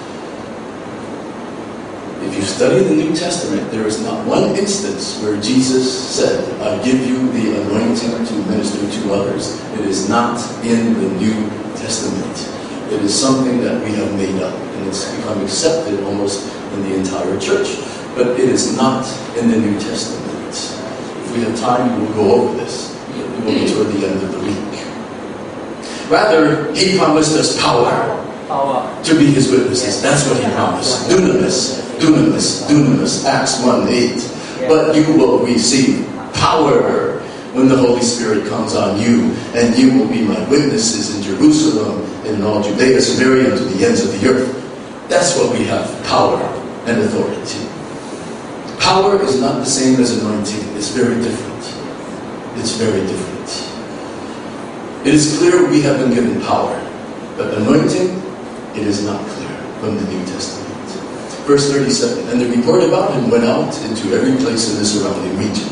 If you study the New Testament, there is not one instance where Jesus said, I give you the anointing to minister to others. It is not in the New Testament. It is something that we have made up, and it's become accepted almost in the entire church. But it is not in the New Testament. If we have time, we will go over this. It will be toward the end of the week. Rather, he promised us power. Power. To be his witnesses. That's what he promised. Dunamis. Dunamis. Dunamis. Acts one eight. But you will receive power when the Holy Spirit comes on you, and you will be my witnesses in Jerusalem, and in all Judea, Samaria, and to the ends of the earth. That's what we have. Power and authority. Power is not the same as anointing. It's very different. It's very different. It is clear we have been given power, but anointing, it is not clear from the New Testament. Verse thirty-seven, and the report about him went out into every place in the surrounding region.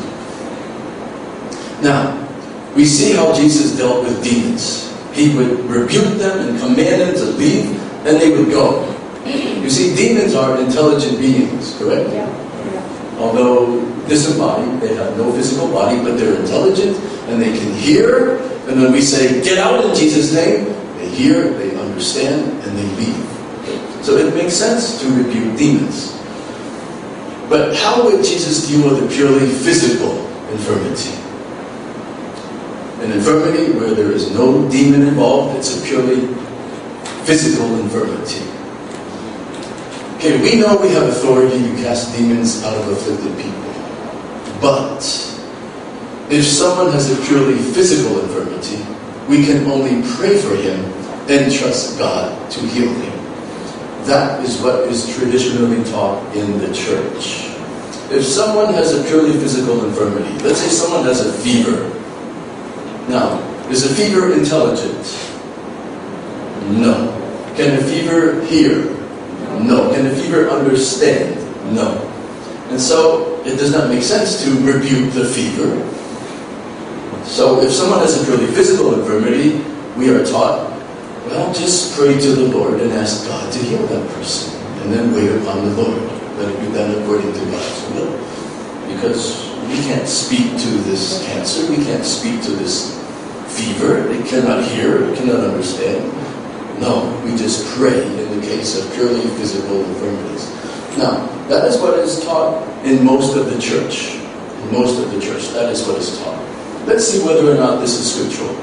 Now, we see how Jesus dealt with demons. He would rebuke them and command them to leave, and they would go. You see, demons are intelligent beings, correct? Yeah. Although disembodied, they have no physical body, but they're intelligent and they can hear. And when we say, get out in Jesus' name, they hear, they understand, and they leave. So it makes sense to rebuke demons. But how would Jesus deal with a purely physical infirmity? An infirmity where there is no demon involved, it's a purely physical infirmity. Okay, we know we have authority to cast demons out of afflicted people. But if someone has a purely physical infirmity, we can only pray for him and trust God to heal him. That is what is traditionally taught in the church. If someone has a purely physical infirmity, let's say someone has a fever. Now, is a fever intelligent? No. Can a fever hear? No. Can the fever understand? No. And so, it does not make sense to rebuke the fever. So, if someone has a purely physical infirmity, we are taught, well, just pray to the Lord and ask God to heal that person. And then wait upon the Lord. Let it be done according to God's will. Because we can't speak to this cancer. We can't speak to this fever. It cannot hear. It cannot understand. No, we just pray in the case of purely physical infirmities. Now, that is what is taught in most of the church. In most of the church, that is what is taught. Let's see whether or not this is scriptural.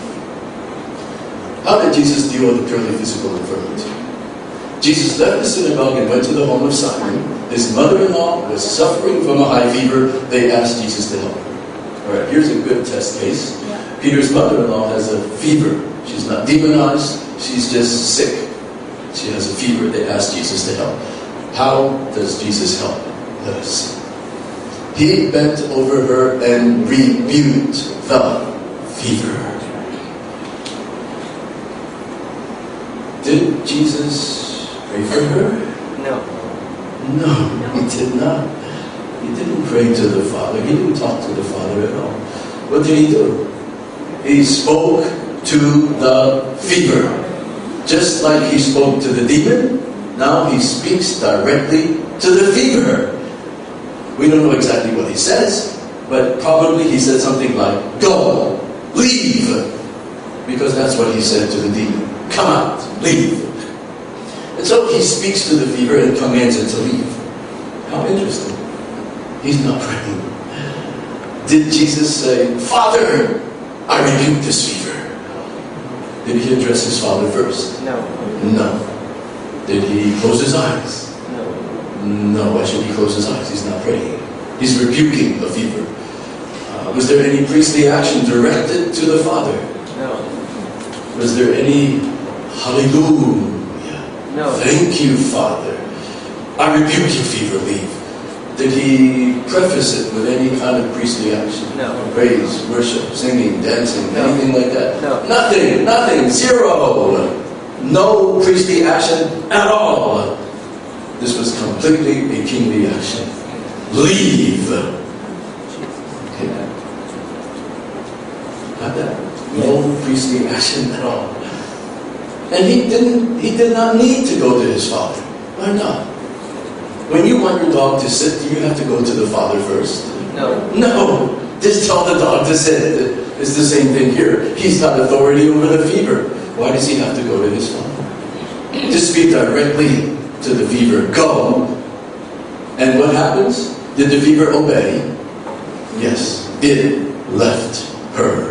How did Jesus deal with a purely physical infirmity? Jesus left the synagogue and went to the home of Simon. His mother-in-law was suffering from a high fever. They asked Jesus to help her. All right, here's a good test case. Yeah. Peter's mother-in-law has a fever. She's not demonized. She's just sick. She has a fever. They asked Jesus to help. How does Jesus help? Let us see. He bent over her and rebuked the fever. Did Jesus pray for her? No. No, he did not. He didn't pray to the Father. He didn't talk to the Father at all. What did he do? He spoke to the fever. Just like he spoke to the demon, now he speaks directly to the fever. We don't know exactly what he says, but probably he said something like, go, leave. Because that's what he said to the demon. Come out, leave. And so he speaks to the fever and commands it to leave. How interesting. He's not praying. Did Jesus say, Father, I rebuke this fever? Did he address his Father first? No. No. Did he close his eyes? No. No. Why should he close his eyes? He's not praying. He's rebuking the fever. Uh, was there any priestly action directed to the Father? No. Was there any hallelujah? No. Thank you, Father. I rebuke you, fever, leave. Did he preface it with any kind of priestly action? No. Praise, worship, singing, dancing, No. anything like that? No. Nothing, nothing, zero. No priestly action at all. This was completely a kingly action. Leave. Okay. Got that? No priestly action at all. And he didn't, he did not need to go to his Father. Why not? When you want your dog to sit, do you have to go to the Father first? No. No. Just tell the dog to sit. It's the same thing here. He's got authority over the fever. Why does he have to go to his Father? To speak directly to the fever. Go. And what happens? Did the fever obey? Yes. It left her.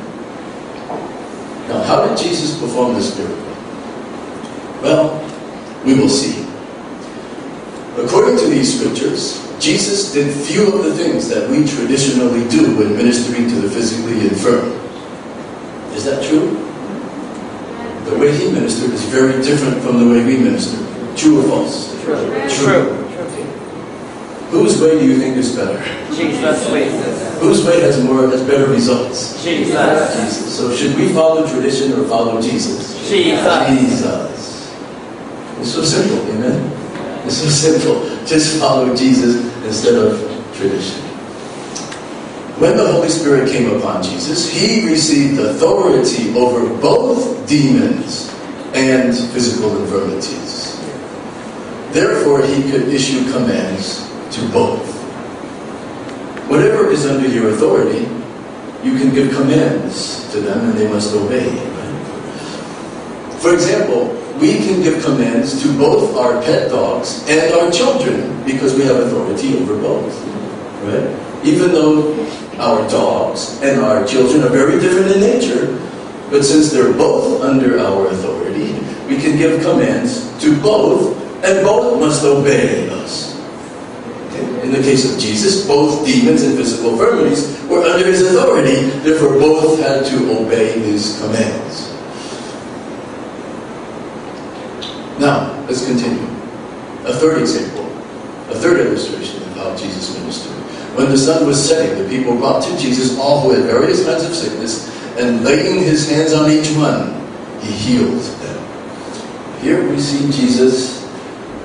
Now, how did Jesus perform this miracle? Well, we will see. According to these scriptures, Jesus did few of the things that we traditionally do when ministering to the physically infirm. Is that true? The way he ministered is very different from the way we minister. True or false? True. True. Whose way do you think is better? Jesus' ways. Whose way has more, has better results? Jesus. Jesus. So should we follow tradition or follow Jesus? Jesus. Jesus. It's so simple, amen? It's so simple. Just follow Jesus instead of tradition. When the Holy Spirit came upon Jesus, he received authority over both demons and physical infirmities. Therefore, he could issue commands to both. Whatever is under your authority, you can give commands to them and they must obey. For example, we can give commands to both our pet dogs and our children because we have authority over both. Right? Even though our dogs and our children are very different in nature, but since they're both under our authority, we can give commands to both, and both must obey us. Okay? In the case of Jesus, both demons and physical infirmities were under his authority, therefore both had to obey his commands. Now, let's continue. A third example, a third illustration of how Jesus ministered. When the sun was setting, the people brought to Jesus all who had various kinds of sickness, and laying his hands on each one, he healed them. Here we see Jesus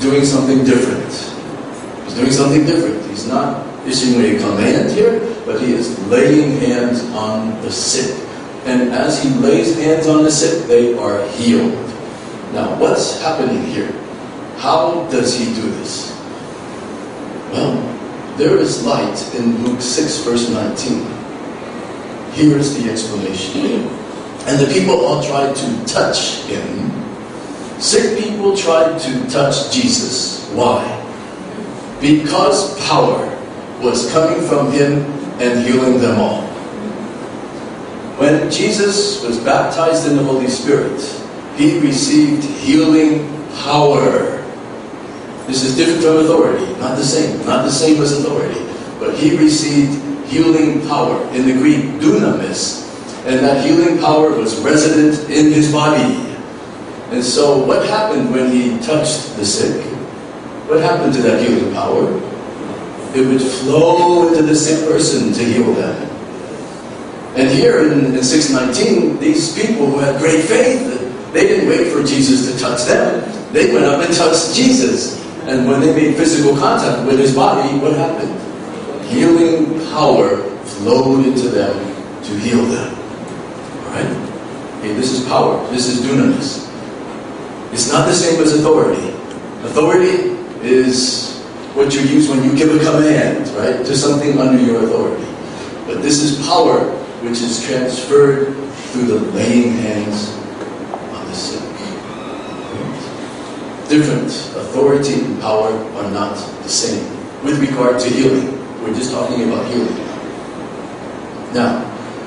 doing something different. He's doing something different. He's not issuing a command here, but he is laying hands on the sick. And as he lays hands on the sick, they are healed. Now, what's happening here? How does he do this? Well, there is light in Luke six, verse nineteen. Here is the explanation. And the people all tried to touch him. Sick people tried to touch Jesus. Why? Because power was coming from him and healing them all. When Jesus was baptized in the Holy Spirit, he received healing power. This is different from authority, not the same, not the same as authority. But he received healing power, in the Greek, dunamis, and that healing power was resident in his body. And so what happened when he touched the sick? What happened to that healing power? It would flow into the sick person to heal them. And here in, in six nineteen, these people who had great faith, they didn't wait for Jesus to touch them. They went up and touched Jesus. And when they made physical contact with his body, what happened? Healing power flowed into them to heal them. Alright? Okay, this is power. This is dunamis. It's not the same as authority. Authority is what you use when you give a command, right, to something under your authority. But this is power, which is transferred through the laying hands on the sick. Different. Authority and power are not the same. With regard to healing, we're just talking about healing. Now,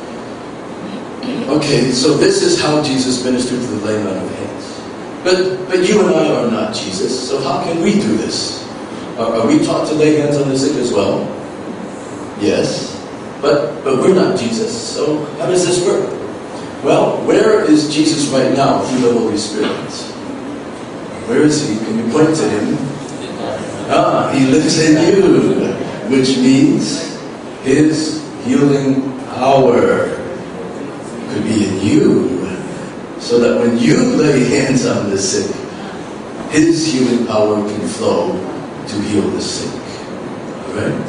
okay, so this is how Jesus ministered to the laying on of hands. But but you and I are not Jesus, so how can we do this? Are, are we taught to lay hands on the sick as well? Yes. But but we're not Jesus, so how does this work? Well, where is Jesus right now through the Holy Spirit? Where is he? Can you point to him? Ah, he lives in you, which means his healing power could be in you, so that when you lay hands on the sick, his healing power can flow to heal the sick. Alright?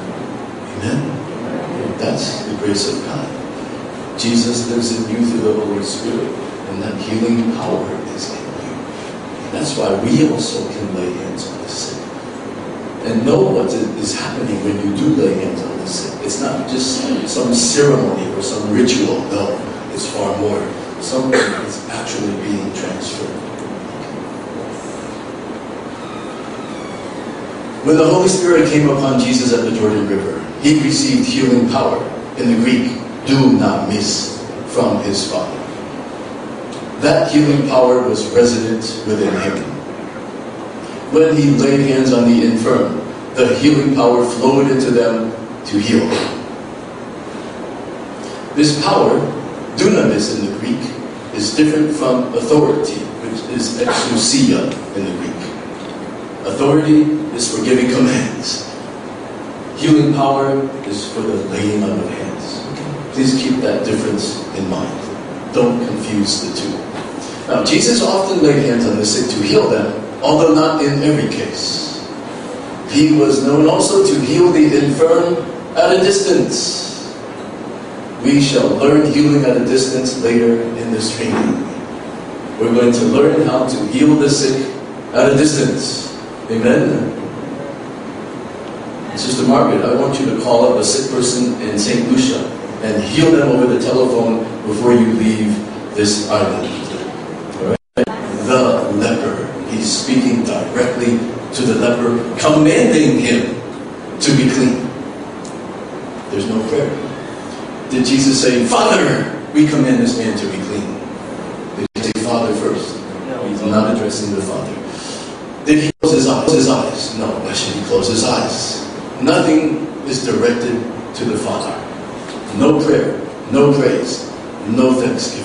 Amen? That's the grace of God. Jesus lives in you through the Holy Spirit, and that healing power is in you. That's why we also can lay hands on the sick. And know what is happening when you do lay hands on the sick. It's not just some ceremony or some ritual. No, it's far more. Something is actually being transferred. When the Holy Spirit came upon Jesus at the Jordan River, he received healing power, in the Greek, dunamis, from his Father. That healing power was resident within him. When he laid hands on the infirm, the healing power flowed into them to heal. This power, dunamis in the Greek, is different from authority, which is exousia in the Greek. Authority is for giving commands. Healing power is for the laying on of hands. Please keep that difference in mind. Don't confuse the two. Now, Jesus often laid hands on the sick to heal them, although not in every case. He was known also to heal the infirm at a distance. We shall learn healing at a distance later in this training. We're going to learn how to heal the sick at a distance. Amen? Sister Margaret, I want you to call up a sick person in Saint Lucia and heal them over the telephone before you leave this island. The leper. He's speaking directly to the leper, commanding him to be clean. There's no prayer. Did Jesus say, Father, we command this man to be clean? Did he say Father first? No. He's not addressing the Father. Did he close his eyes? Close his eyes? No. Why should he close his eyes? Nothing is directed to the Father. No prayer, no praise, no thanksgiving.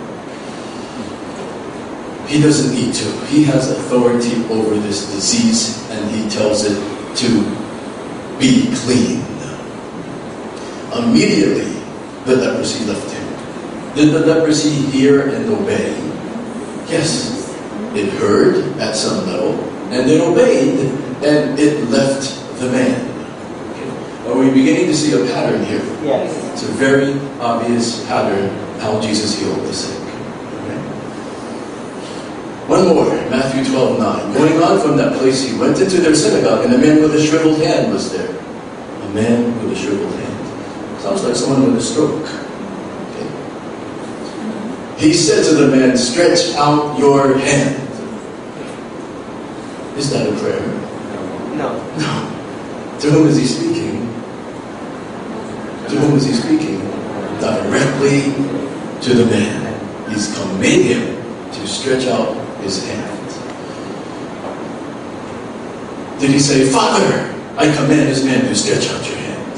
He doesn't need to. He has authority over this disease, and he tells it to be clean. Immediately, the leprosy left him. Did the leprosy hear and obey? Yes. It heard at some level, And they obeyed, and it left the man. Are we beginning to see a pattern here? Yes. It's a very obvious pattern how Jesus healed the sick. Okay? One more, Matthew twelve nine. Going on from that place, he went into their synagogue, and a man with a shriveled hand was there. A man with a shriveled hand. Sounds like someone with a stroke. Okay. He said to the man, "Stretch out your hand." Is that a prayer? No. No. To whom is he speaking? To whom is he speaking? Directly to the man. He's commanding him to stretch out his hand. Did he say, "Father, I command this man to stretch out your hand"?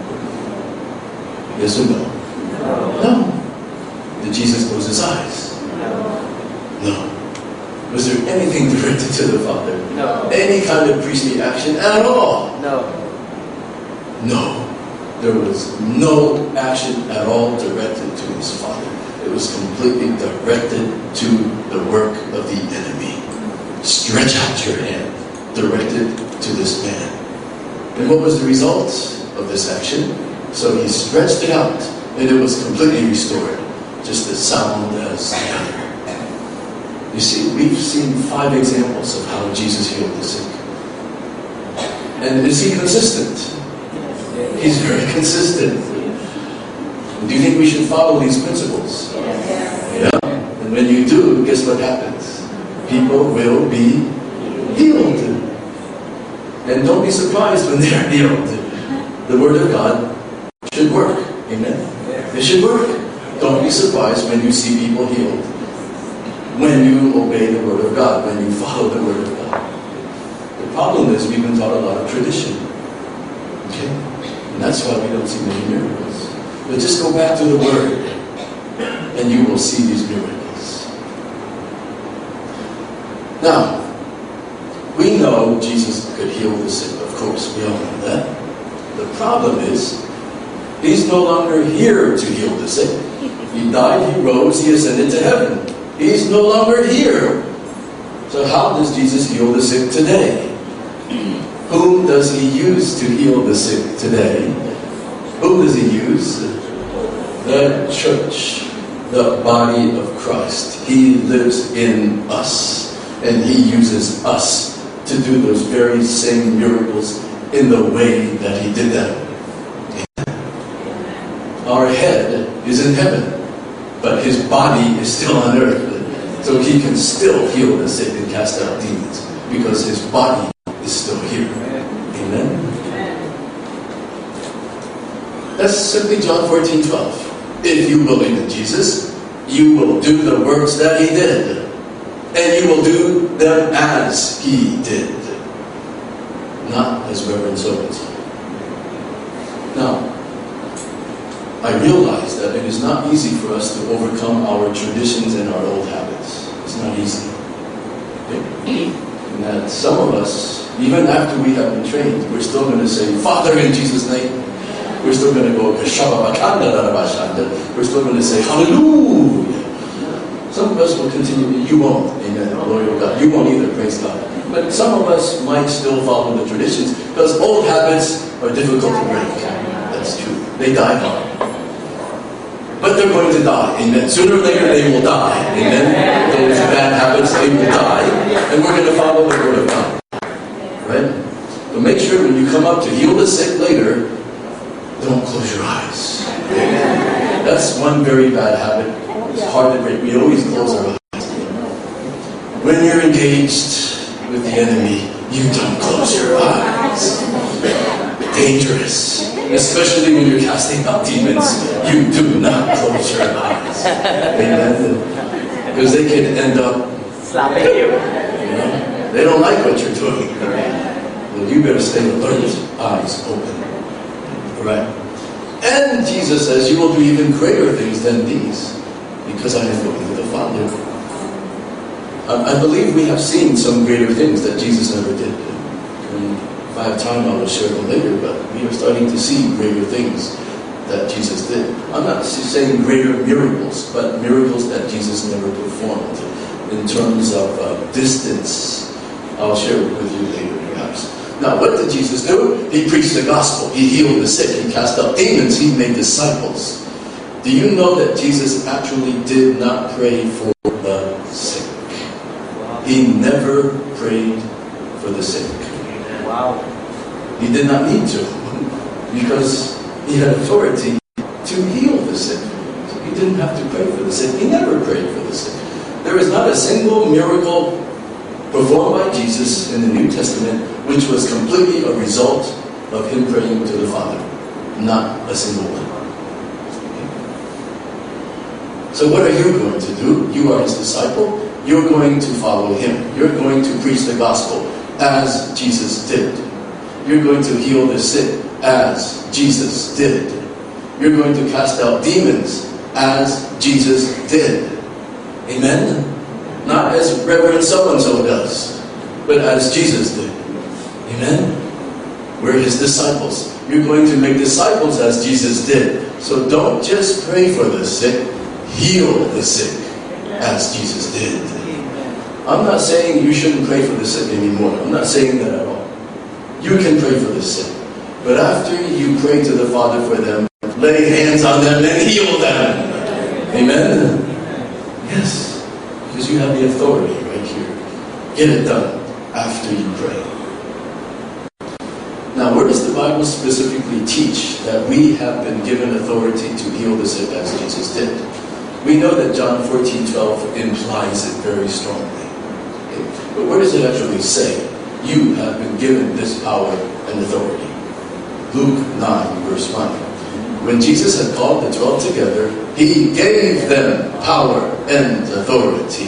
Yes or no? No. Did Jesus close his eyes? No. Was there anything directed to the Father? No. Any kind of priestly action at all? No. No. There was no action at all directed to his Father. It was completely directed to the work of the enemy. Stretch out your hand, directed to this man. And what was the result of this action? So he stretched it out, and it was completely restored, just as sound as the other. You see, we've seen five examples of how Jesus healed the sick. And is he consistent? He's very consistent. Do you think we should follow these principles? Yeah. And when you do, guess what happens? People will be healed. And don't be surprised when they're healed. The Word of God should work. Amen? It should work. Don't be surprised when you see people healed. When you obey the Word of God, when you follow the Word of God. The problem is we've been taught a lot of tradition. Okay? And that's why we don't see many miracles. But just go back to the Word, and you will see these miracles. Now, we know Jesus could heal the sick. Of course, we all know that. The problem is, He's no longer here to heal the sick. He died, He rose, He ascended to heaven. He's no longer here. So how does Jesus heal the sick today? Whom does He use to heal the sick today? Who does He use? The church, the body of Christ. He lives in us, and He uses us to do those very same miracles in the way that He did them. Our head is in heaven, but His body is still on earth. So He can still heal the sick and cast out demons, because His body is still here. Amen? That's simply John fourteen twelve. If you believe in Jesus, you will do the works that He did. And you will do them as He did. Not as Reverend so-and-so. Now, I realize that it is not easy for us to overcome our traditions and our old habits. It's not easy. Okay? And that some of us, even after we have been trained, we're still going to say, "Father, in Jesus' name." We're still going to go, we're still going to say, "Hallelujah." Some of us will continue, you won't. Amen. Glory to God. You won't either, praise God. But some of us might still follow the traditions, because old habits are difficult to break. That's true. They die hard. But they're going to die. Amen. Sooner or later they will die. Amen. Those bad habits, they will die. And we're going to follow the Word of God. Right? But make sure when you come up to heal the sick later, don't close your eyes. Amen. That's one very bad habit. It's hard to break. We always close our eyes. When you're engaged with the enemy, you don't close your eyes. Dangerous. Especially when you're casting out demons, you do not close your eyes. Amen. Because they can end up slapping you. You know? They don't like what you're doing. Well, you better stay alert, eyes open. Right? And Jesus says, "You will do even greater things than these, because I am going to the Father." I, I believe we have seen some greater things that Jesus never did. And if I have time, I will share them later, but we are starting to see greater things that Jesus did. I'm not saying greater miracles, but miracles that Jesus never performed in terms of uh, distance, I'll share it with you later, perhaps. Now, what did Jesus do? He preached the gospel. He healed the sick. He cast out demons. He made disciples. Do you know that Jesus actually did not pray for the sick? He never prayed for the sick. Wow. He did not need to, because he had authority to heal the sick. So he didn't have to pray for the sick. He never prayed for the sick. There is not a single miracle performed by Jesus in the New Testament which was completely a result of him praying to the Father. Not a single one. So what are you going to do? You are his disciple. You're going to follow him. You're going to preach the gospel as Jesus did. You're going to heal the sick as Jesus did. You're going to cast out demons as Jesus did. Amen? Not as Reverend so-and-so does, but as Jesus did. Amen? We're his disciples. You're going to make disciples as Jesus did. So don't just pray for the sick. Heal the sick as Jesus did. I'm not saying you shouldn't pray for the sick anymore. I'm not saying that at all. You can pray for the sick. But after you pray to the Father for them, lay hands on them and heal them. Amen? Yes. Because you have the authority right here. Get it done after you pray. Now, where does the Bible specifically teach that we have been given authority to heal the sick as Jesus did? We know that John fourteen twelve implies it very strongly. Okay. But where does it actually say? You have been given this power and authority. Luke nine, verse one. When Jesus had called the twelve together, he gave them power and authority.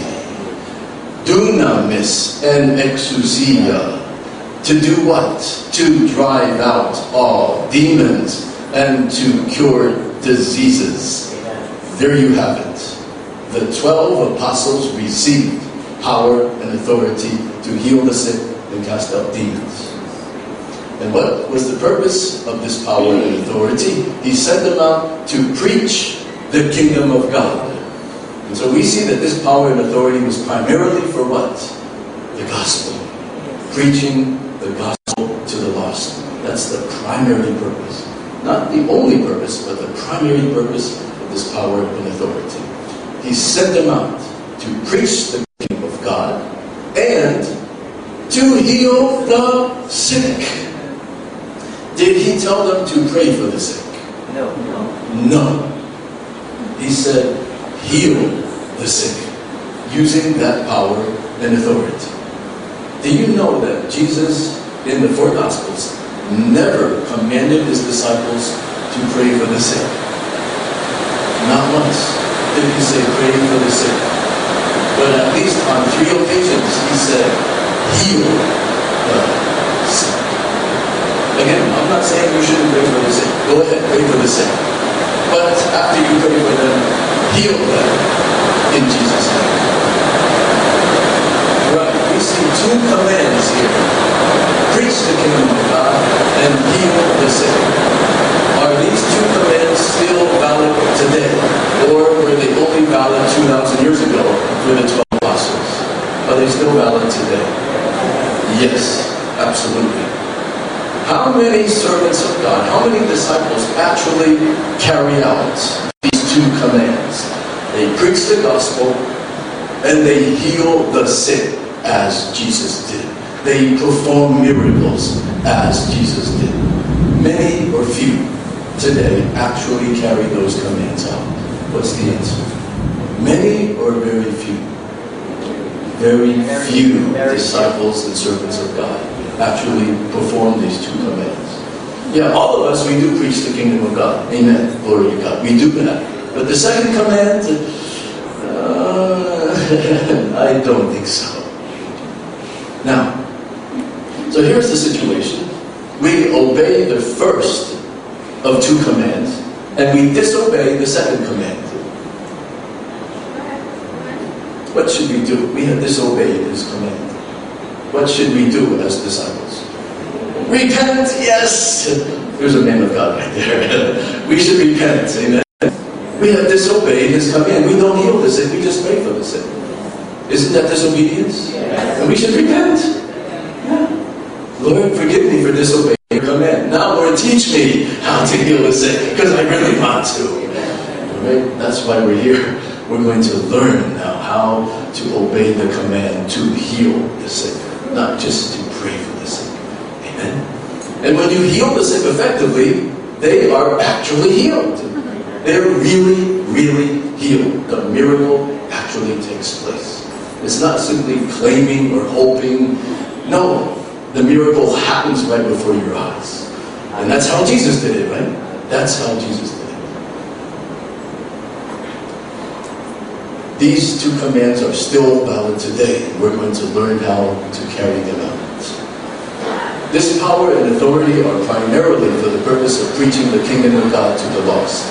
Dunamis and exousia. To do what? To drive out all demons and to cure diseases. There you have it. The twelve apostles received power and authority to heal the sick and cast out demons. And what was the purpose of this power and authority? He sent them out to preach the kingdom of God. And so we see that this power and authority was primarily for what? The gospel. Preaching the gospel to the lost. That's the primary purpose. Not the only purpose, but the primary purpose of this power and authority. He sent them out to preach the kingdom of God and to heal the sick. Did he tell them to pray for the sick? No. No. He said, heal the sick, using that power and authority. Do you know that Jesus, in the four Gospels, never commanded his disciples to pray for the sick? Not once did he say, pray for the sick. But at least on three occasions, he said, heal the sick. Again, I'm not saying you shouldn't pray for the sick. Go ahead, pray for the sick. But after you pray for them, heal them in Jesus' name. Right, we see two commands here. Preach the kingdom of God and heal the sick. Are these two commands still valid today? Or were they only valid two thousand years ago for the twelve apostles? Are they still valid today? Yes, absolutely. How many servants of God, how many disciples actually carry out these two commands? They preach the gospel and they heal the sick as Jesus did. They perform miracles as Jesus did. Many or few today actually carry those commands out. What's the answer? Many or very few? Very few disciples and servants of God actually perform these two commands. Yeah, all of us, we do preach the kingdom of God. Amen. Glory to God. We do that. But the second command, uh, I don't think so. Now, so here's the situation. We obey the first of two commands, and we disobey the second command. What should we do? We have disobeyed his command. What should we do as disciples? Repent, yes! There's a man of God right there. We should repent, amen. We have disobeyed his command. We don't heal the sick, we just pray for the sick. Isn't that disobedience? Yes. And we should repent. Lord, forgive me for disobeying your command. Now, Lord, teach me how to heal the sick, because I really want to. Right? That's why we're here. We're going to learn now how to obey the command to heal the sick, not just to pray for the sick. Amen? And when you heal the sick effectively, they are actually healed. They're really, really healed. The miracle actually takes place. It's not simply claiming or hoping. No, the miracle happens right before your eyes. And that's how Jesus did it, right? That's how Jesus did it. These two commands are still valid today, and we're going to learn how to carry them out. This power and authority are primarily for the purpose of preaching the kingdom of God to the lost.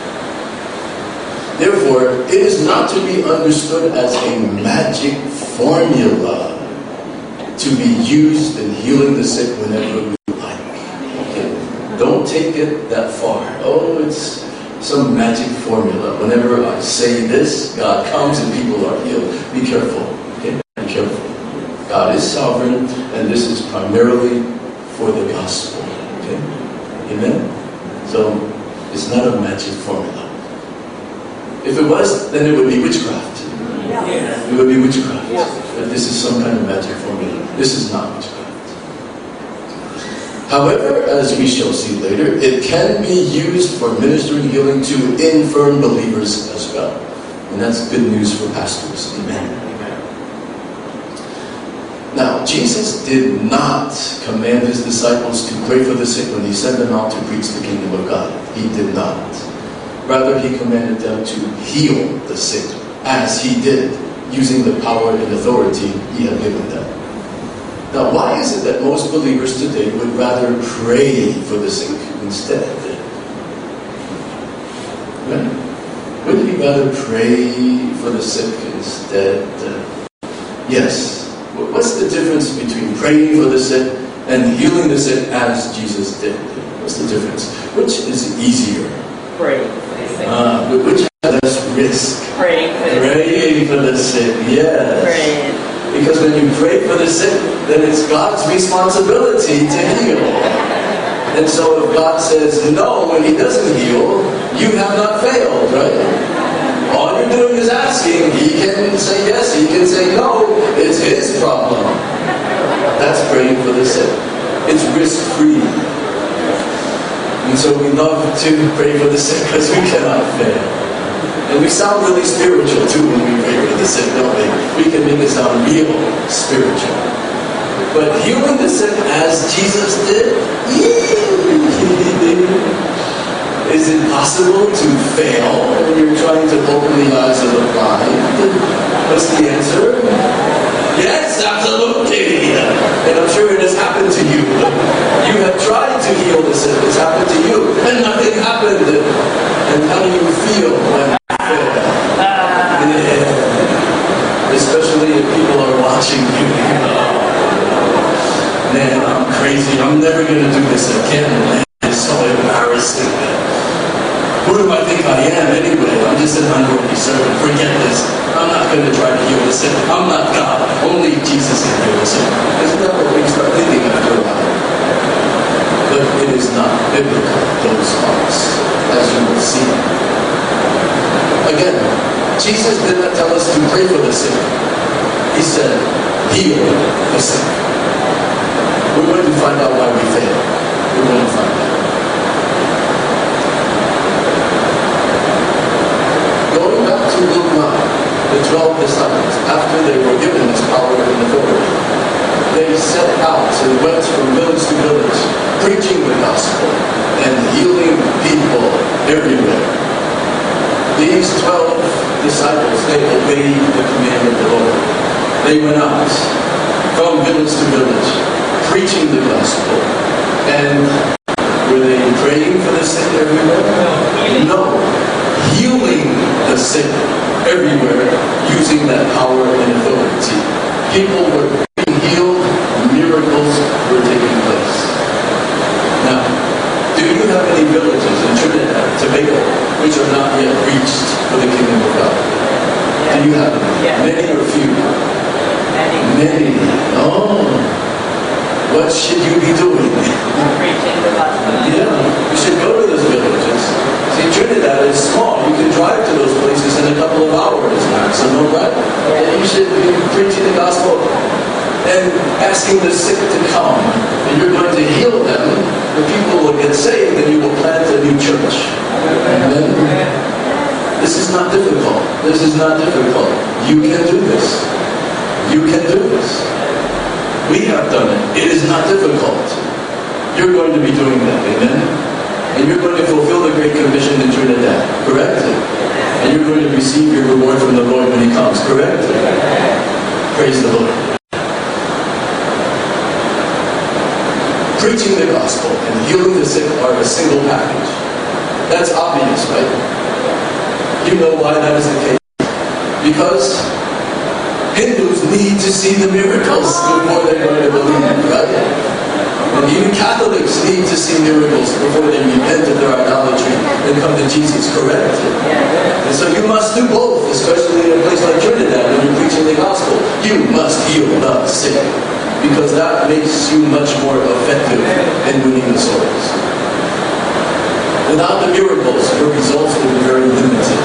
Therefore, it is not to be understood as a magic formula to be used in healing the sick whenever we like. Okay? Don't take it that far. Oh, it's some magic formula. Whenever I say this, God comes and people are healed. Be careful. Okay? Be careful. God is sovereign, and this is primarily for the gospel. Okay? Amen? So, it's not a magic formula. If it was, then it would be witchcraft. Yeah. It would be witchcraft. Yeah. But this is some kind of magic formula. This is not witchcraft. However, as we shall see later, it can be used for ministering healing to infirm believers as well. And that's good news for pastors. Amen. Now, Jesus did not command his disciples to pray for the sick when he sent them out to preach the kingdom of God. He did not. Rather, he commanded them to heal the sick, as he did, using the power and authority he had given them. Now, why is it that most believers today would rather pray for the sick instead? Right? Wouldn't you rather pray for the sick instead? Yes. What's the difference between praying for the sick and healing the sick as Jesus did? What's the difference? Which is easier? Pray. Uh, which has less risk? Praying for the Praying for the sick, yes. Praying. Because when you pray for the sick, then it's God's responsibility to heal. And so if God says no when he doesn't heal, you have not failed, right? All you're doing is asking. He can say yes, he can say no. It's his problem. That's praying for the sick. It's risk-free. And so we love to pray for the sick because we cannot fail. And we sound really spiritual too when we pray for the sick, don't we? We can make it sound real spiritual. But healing the sick as Jesus did, is it possible to fail when you're trying to open the eyes of the blind? What's the answer? Yes, absolutely. And I'm sure it has happened to you. You have tried to heal the sick. It's happened to you. And nothing happened. And how do you feel when you fail? Yeah. Especially if people are watching you. Man, I'm crazy. I'm never going to do this again. Man, it's so embarrassing. Who do I think I am anyway? I'm just an unworthy servant. Forget this. I'm not going to try to heal the sick. I'm not God. Only Jesus can heal the sick. Isn't that what we start thinking after a while? But it is not biblical, those thoughts, as you will see. Again, Jesus did not tell us to pray for the sick. He said, heal the sick. We're going to find out why we fail. We're going to find out. Going back to Luke nine, the twelve disciples, after they were given this power and authority, they set out and went from village to village, preaching the gospel and healing people everywhere. These twelve disciples, they obeyed the command of the Lord. They went out from village to village, preaching the gospel. And were they praying for the sick everywhere? No. Healing the sick everywhere using that power and authority. People were being healed, miracles were taking place. Now, do you have any villages in Trinidad, Tobago, which are not yet reached for the kingdom of God? Yeah. Do you have them? Yeah. Many or few? Many. Many. Oh. What should you be doing? Preaching the gospel. Yeah, you should go to those villages. See, Trinidad is small. You can drive to those places in a couple of hours maximum, right? And you should be preaching the gospel and asking the sick to come. And you're going to heal them. The people will get saved, and you will plant a new church. Amen? This is not difficult. This is not difficult. You can do this. You can do this. We have done it. It is not difficult. You're going to be doing that. Amen? And you're going to fulfill the Great Commission in Trinidad. Correct? And you're going to receive your reward from the Lord when He comes. Correct? Praise the Lord. Preaching the gospel and healing the sick are a single package. That's obvious, right? You know why that is the case. Because Hindus need to see the miracles before they're going to believe, right? And even Catholics need to see miracles before they repent of their idolatry and come to Jesus, correct? And so you must do both, especially in a place like Trinidad when you're preaching the gospel. You must heal the sick, because that makes you much more effective in winning the souls. Without the miracles, your results will be very limited.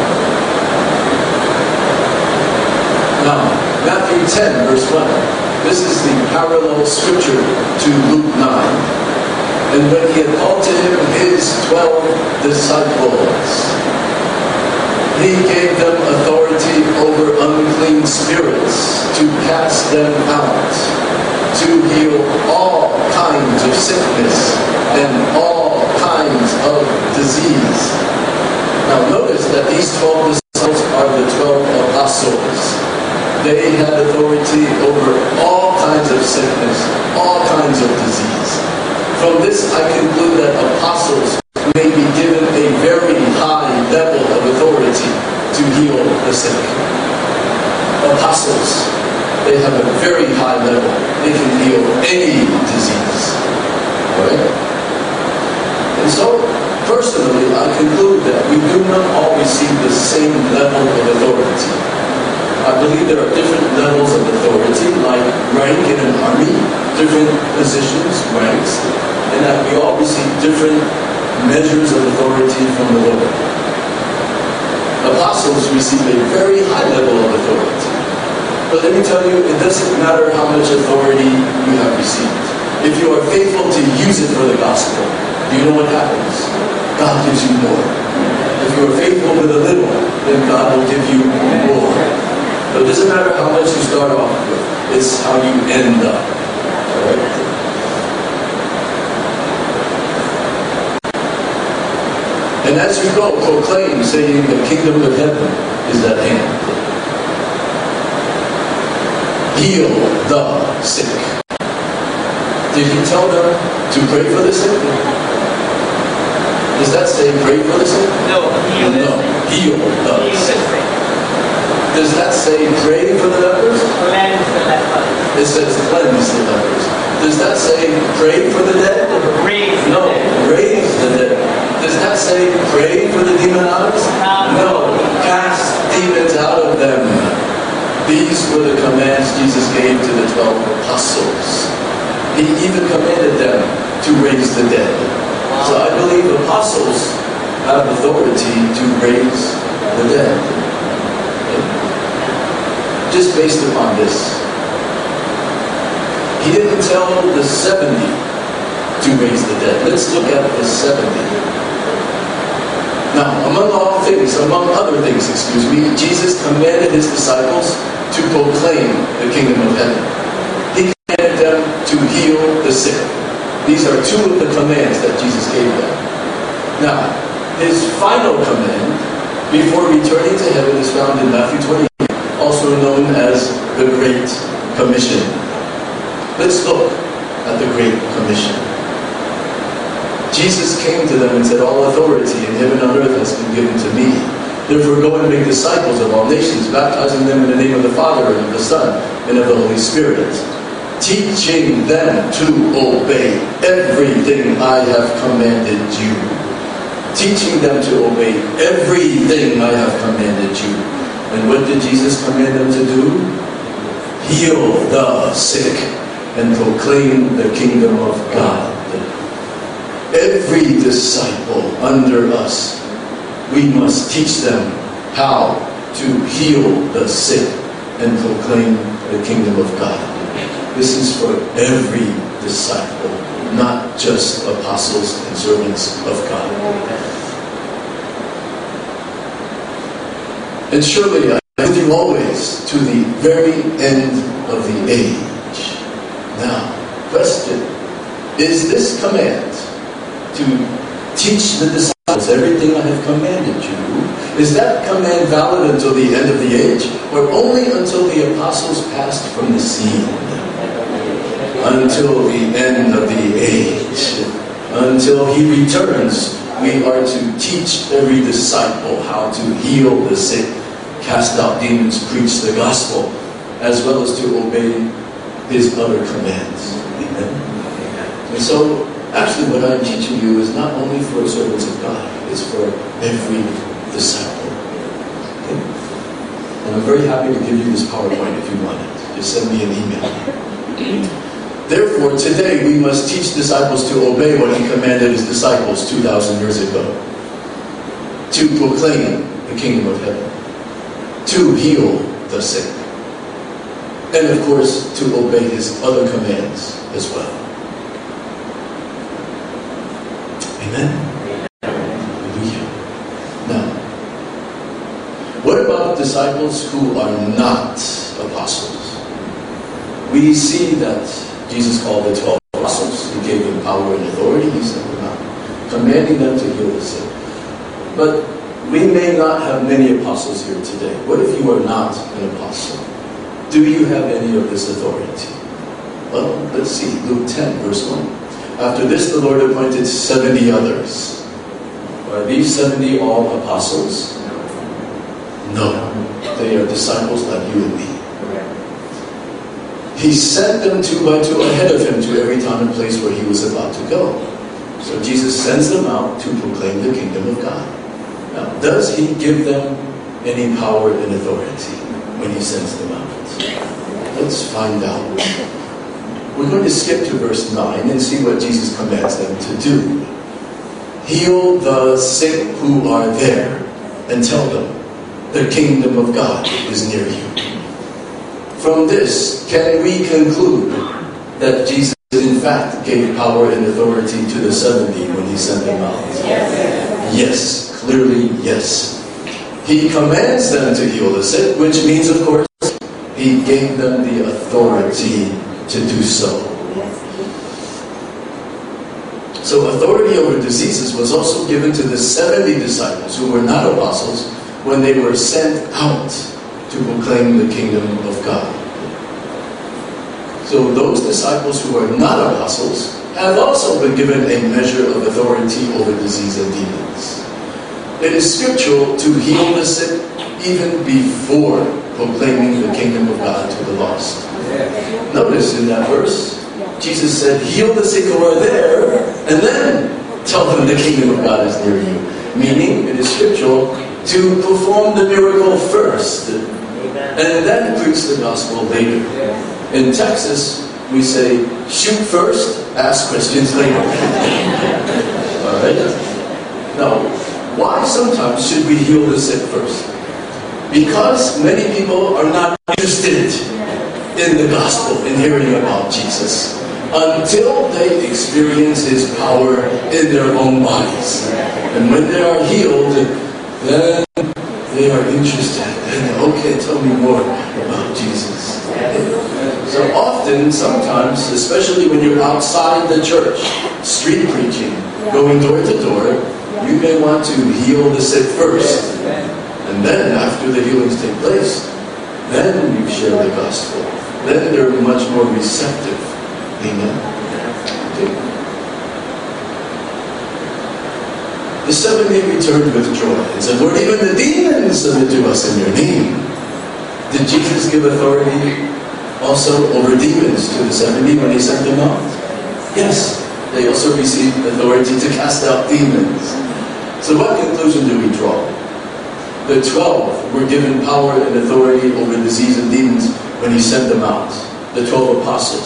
Now, Matthew ten, verse one. This is the parallel scripture to Luke nine. And when He had called to Him His twelve disciples, He gave them authority over unclean spirits to cast them out, to heal all kinds of sickness and all kinds of disease. Now notice that these twelve disciples are the twelve apostles. They had authority over all kinds of sickness, all kinds of disease. From this I conclude that apostles may be given a very high level of authority to heal the sick. Apostles, they have a very high level. They can heal any disease. Right? And so, personally, I conclude that we do not all receive the same level of authority. I believe there are different levels of authority, like rank in an army, different positions, ranks, and that we all receive different measures of authority from the Lord. Apostles receive a very high level of authority. But let me tell you, it doesn't matter how much authority you have received. If you are faithful to use it for the gospel, you know what happens? God gives you more. If you are faithful with a little, then God will give you more. But it doesn't matter how much you start off with, it's how you end up. Alright? And as you go, proclaim, saying, the kingdom of heaven is at hand. Heal the sick. Did He tell them to pray for the sick? Does that say pray for the sick? No, heal No, heal the Heal sick. the sick. Does that say pray for the lepers? Cleanse the lepers. It says cleanse the lepers. Does that say pray for the dead? Raise the No, dead. raise the dead. Does that say pray for the demonized? No, cast demons out of them. These were the commands Jesus gave to the twelve apostles. He even commanded them to raise the dead. So I believe apostles have authority to raise the dead. Just based upon this. He didn't tell the seventy to raise the dead. Let's look at the seventy. Now, among all things, among other things, excuse me, Jesus commanded His disciples to proclaim the kingdom of heaven. He commanded them to heal the sick. These are two of the commands that Jesus gave them. Now, His final command before returning to heaven is found in Matthew twenty-eight, also known as the Great Commission. Let's look at the Great Commission. Jesus came to them and said, all authority in heaven and earth has been given to me. Therefore go and make disciples of all nations, baptizing them in the name of the Father, and of the Son, and of the Holy Spirit, teaching them to obey everything I have commanded you. Teaching them to obey everything I have commanded you. And what did Jesus command them to do? Heal the sick. and proclaim the kingdom of God. Every disciple under us, we must teach them how to heal the sick and proclaim the kingdom of God. This is for every disciple, not just apostles and servants of God. And surely I am with you always to the very end of the age. Now, question, is this command to teach the disciples everything I have commanded you, is that command valid until the end of the age, or only until the apostles passed from the scene? Until the end of the age, until he returns, we are to teach every disciple how to heal the sick, cast out demons, preach the gospel, as well as to obey his other commands. Amen. And so, actually, what I'm teaching you is not only for servants of God, it's for every disciple. Okay? And I'm very happy to give you this PowerPoint if you want it. Just send me an email. Therefore, today we must teach disciples to obey what he commanded his disciples two thousand years ago. To proclaim the kingdom of heaven. To heal the sick. And of course, to obey his other commands as well. Amen? Hallelujah. Now, what about disciples who are not apostles? We see that Jesus called the twelve apostles. He gave them power and authority. He sent them out, commanding them to heal the sick. But we may not have many apostles here today. What if you are not an apostle? Do you have any of this authority? Well, let's see. Luke ten, verse one. After this, the Lord appointed seventy others. Are these seventy all apostles? No. They are disciples like you and me. He sent them two by two ahead of him to every town and place where he was about to go. So Jesus sends them out to proclaim the kingdom of God. Now, does he give them any power and authority when he sends them out? Let's find out. We're going to skip to verse nine and see what Jesus commands them to do. Heal the sick who are there and tell them the kingdom of God is near you. From this, can we conclude that Jesus in fact gave power and authority to the seventy when he sent them out? Yes. Yes, clearly yes. He commands them to heal the sick, which means, of course, he gave them the authority to do so. So authority over diseases was also given to the seventy disciples who were not apostles when they were sent out to proclaim the kingdom of God. So those disciples who are not apostles have also been given a measure of authority over disease and demons. It is scriptural to heal the sick even before proclaiming the kingdom of God to the lost. Notice in that verse, Jesus said, heal the sick who are there, and then tell them the kingdom of God is near you. Meaning, it is scriptural to perform the miracle first, and then preach the gospel later. In Texas, we say, shoot first, ask questions later. Alright? Now, why sometimes should we heal the sick first? Because many people are not interested in the gospel, in hearing about Jesus, until they experience his power in their own bodies. And when they are healed, then they are interested. And, okay, tell me more about Jesus. So often, sometimes, especially when you're outside the church, street preaching, going door to door, you may want to heal the sick first. And then, after the healings take place, then you share the gospel. Then they're much more receptive. Amen? Okay. The seventy returned with joy and said, Lord, even the demons submit to us in your name. Did Jesus give authority also over demons to the seventy when he sent them out? Yes. They also received authority to cast out demons. So what conclusion do we draw? The twelve were given power and authority over disease and demons when he sent them out. The twelve apostles.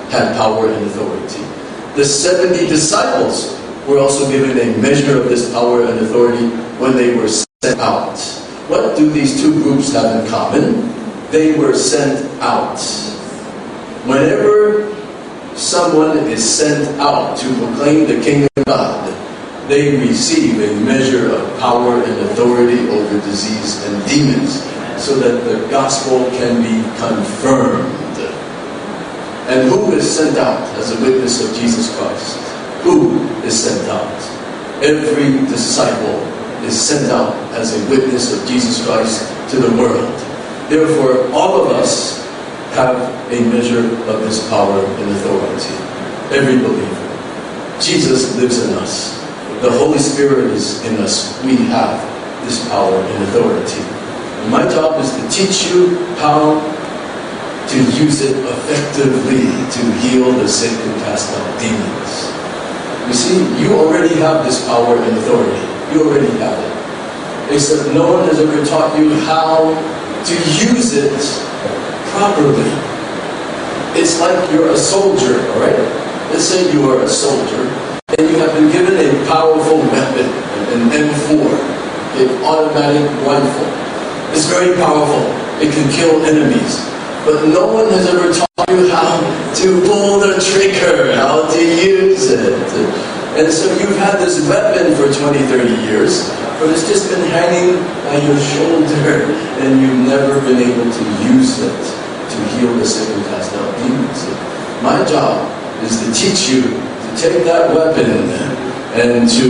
had power and authority. The seventy disciples were also given a measure of this power and authority when they were sent out. What do these two groups have in common? They were sent out. Whenever someone is sent out to proclaim the kingdom of God, they receive a measure of power and authority over disease and demons so that the gospel can be confirmed. And who is sent out as a witness of Jesus Christ? Who is sent out? Every disciple is sent out as a witness of Jesus Christ to the world. Therefore, all of us have a measure of this power and authority. Every believer. Jesus lives in us. The Holy Spirit is in us. We have this power and authority. And my job is to teach you how to use it effectively to heal the sick and cast out demons. You see, you already have this power and authority. You already have it. Except no one has ever taught you how to use it properly. It's like you're a soldier, alright? Let's say you are a soldier and you have been given a powerful weapon, an M four, an automatic rifle. It's very powerful. It can kill enemies. But no one has ever taught you how to pull the trigger, how to use it. And so you've had this weapon for twenty, thirty years, but it's just been hanging by your shoulder, and you've never been able to use it to heal the sick and cast out demons. My job is to teach you to take that weapon and to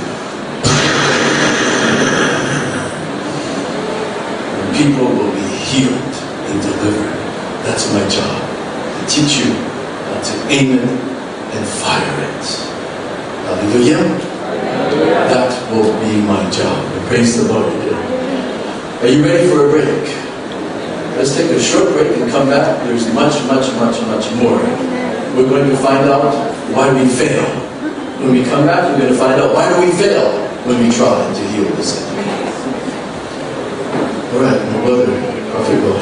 and people will be healed and delivered. That's my job. To teach you how to aim it and fire it. Hallelujah. That will be my job. Praise the Lord. Are you ready for a break? Let's take a short break and come back. There's much, much, much, much more. We're going to find out why we fail. When we come back, we're going to find out why do we fail when we try to heal the sick. All right, my brother, Prophet Will.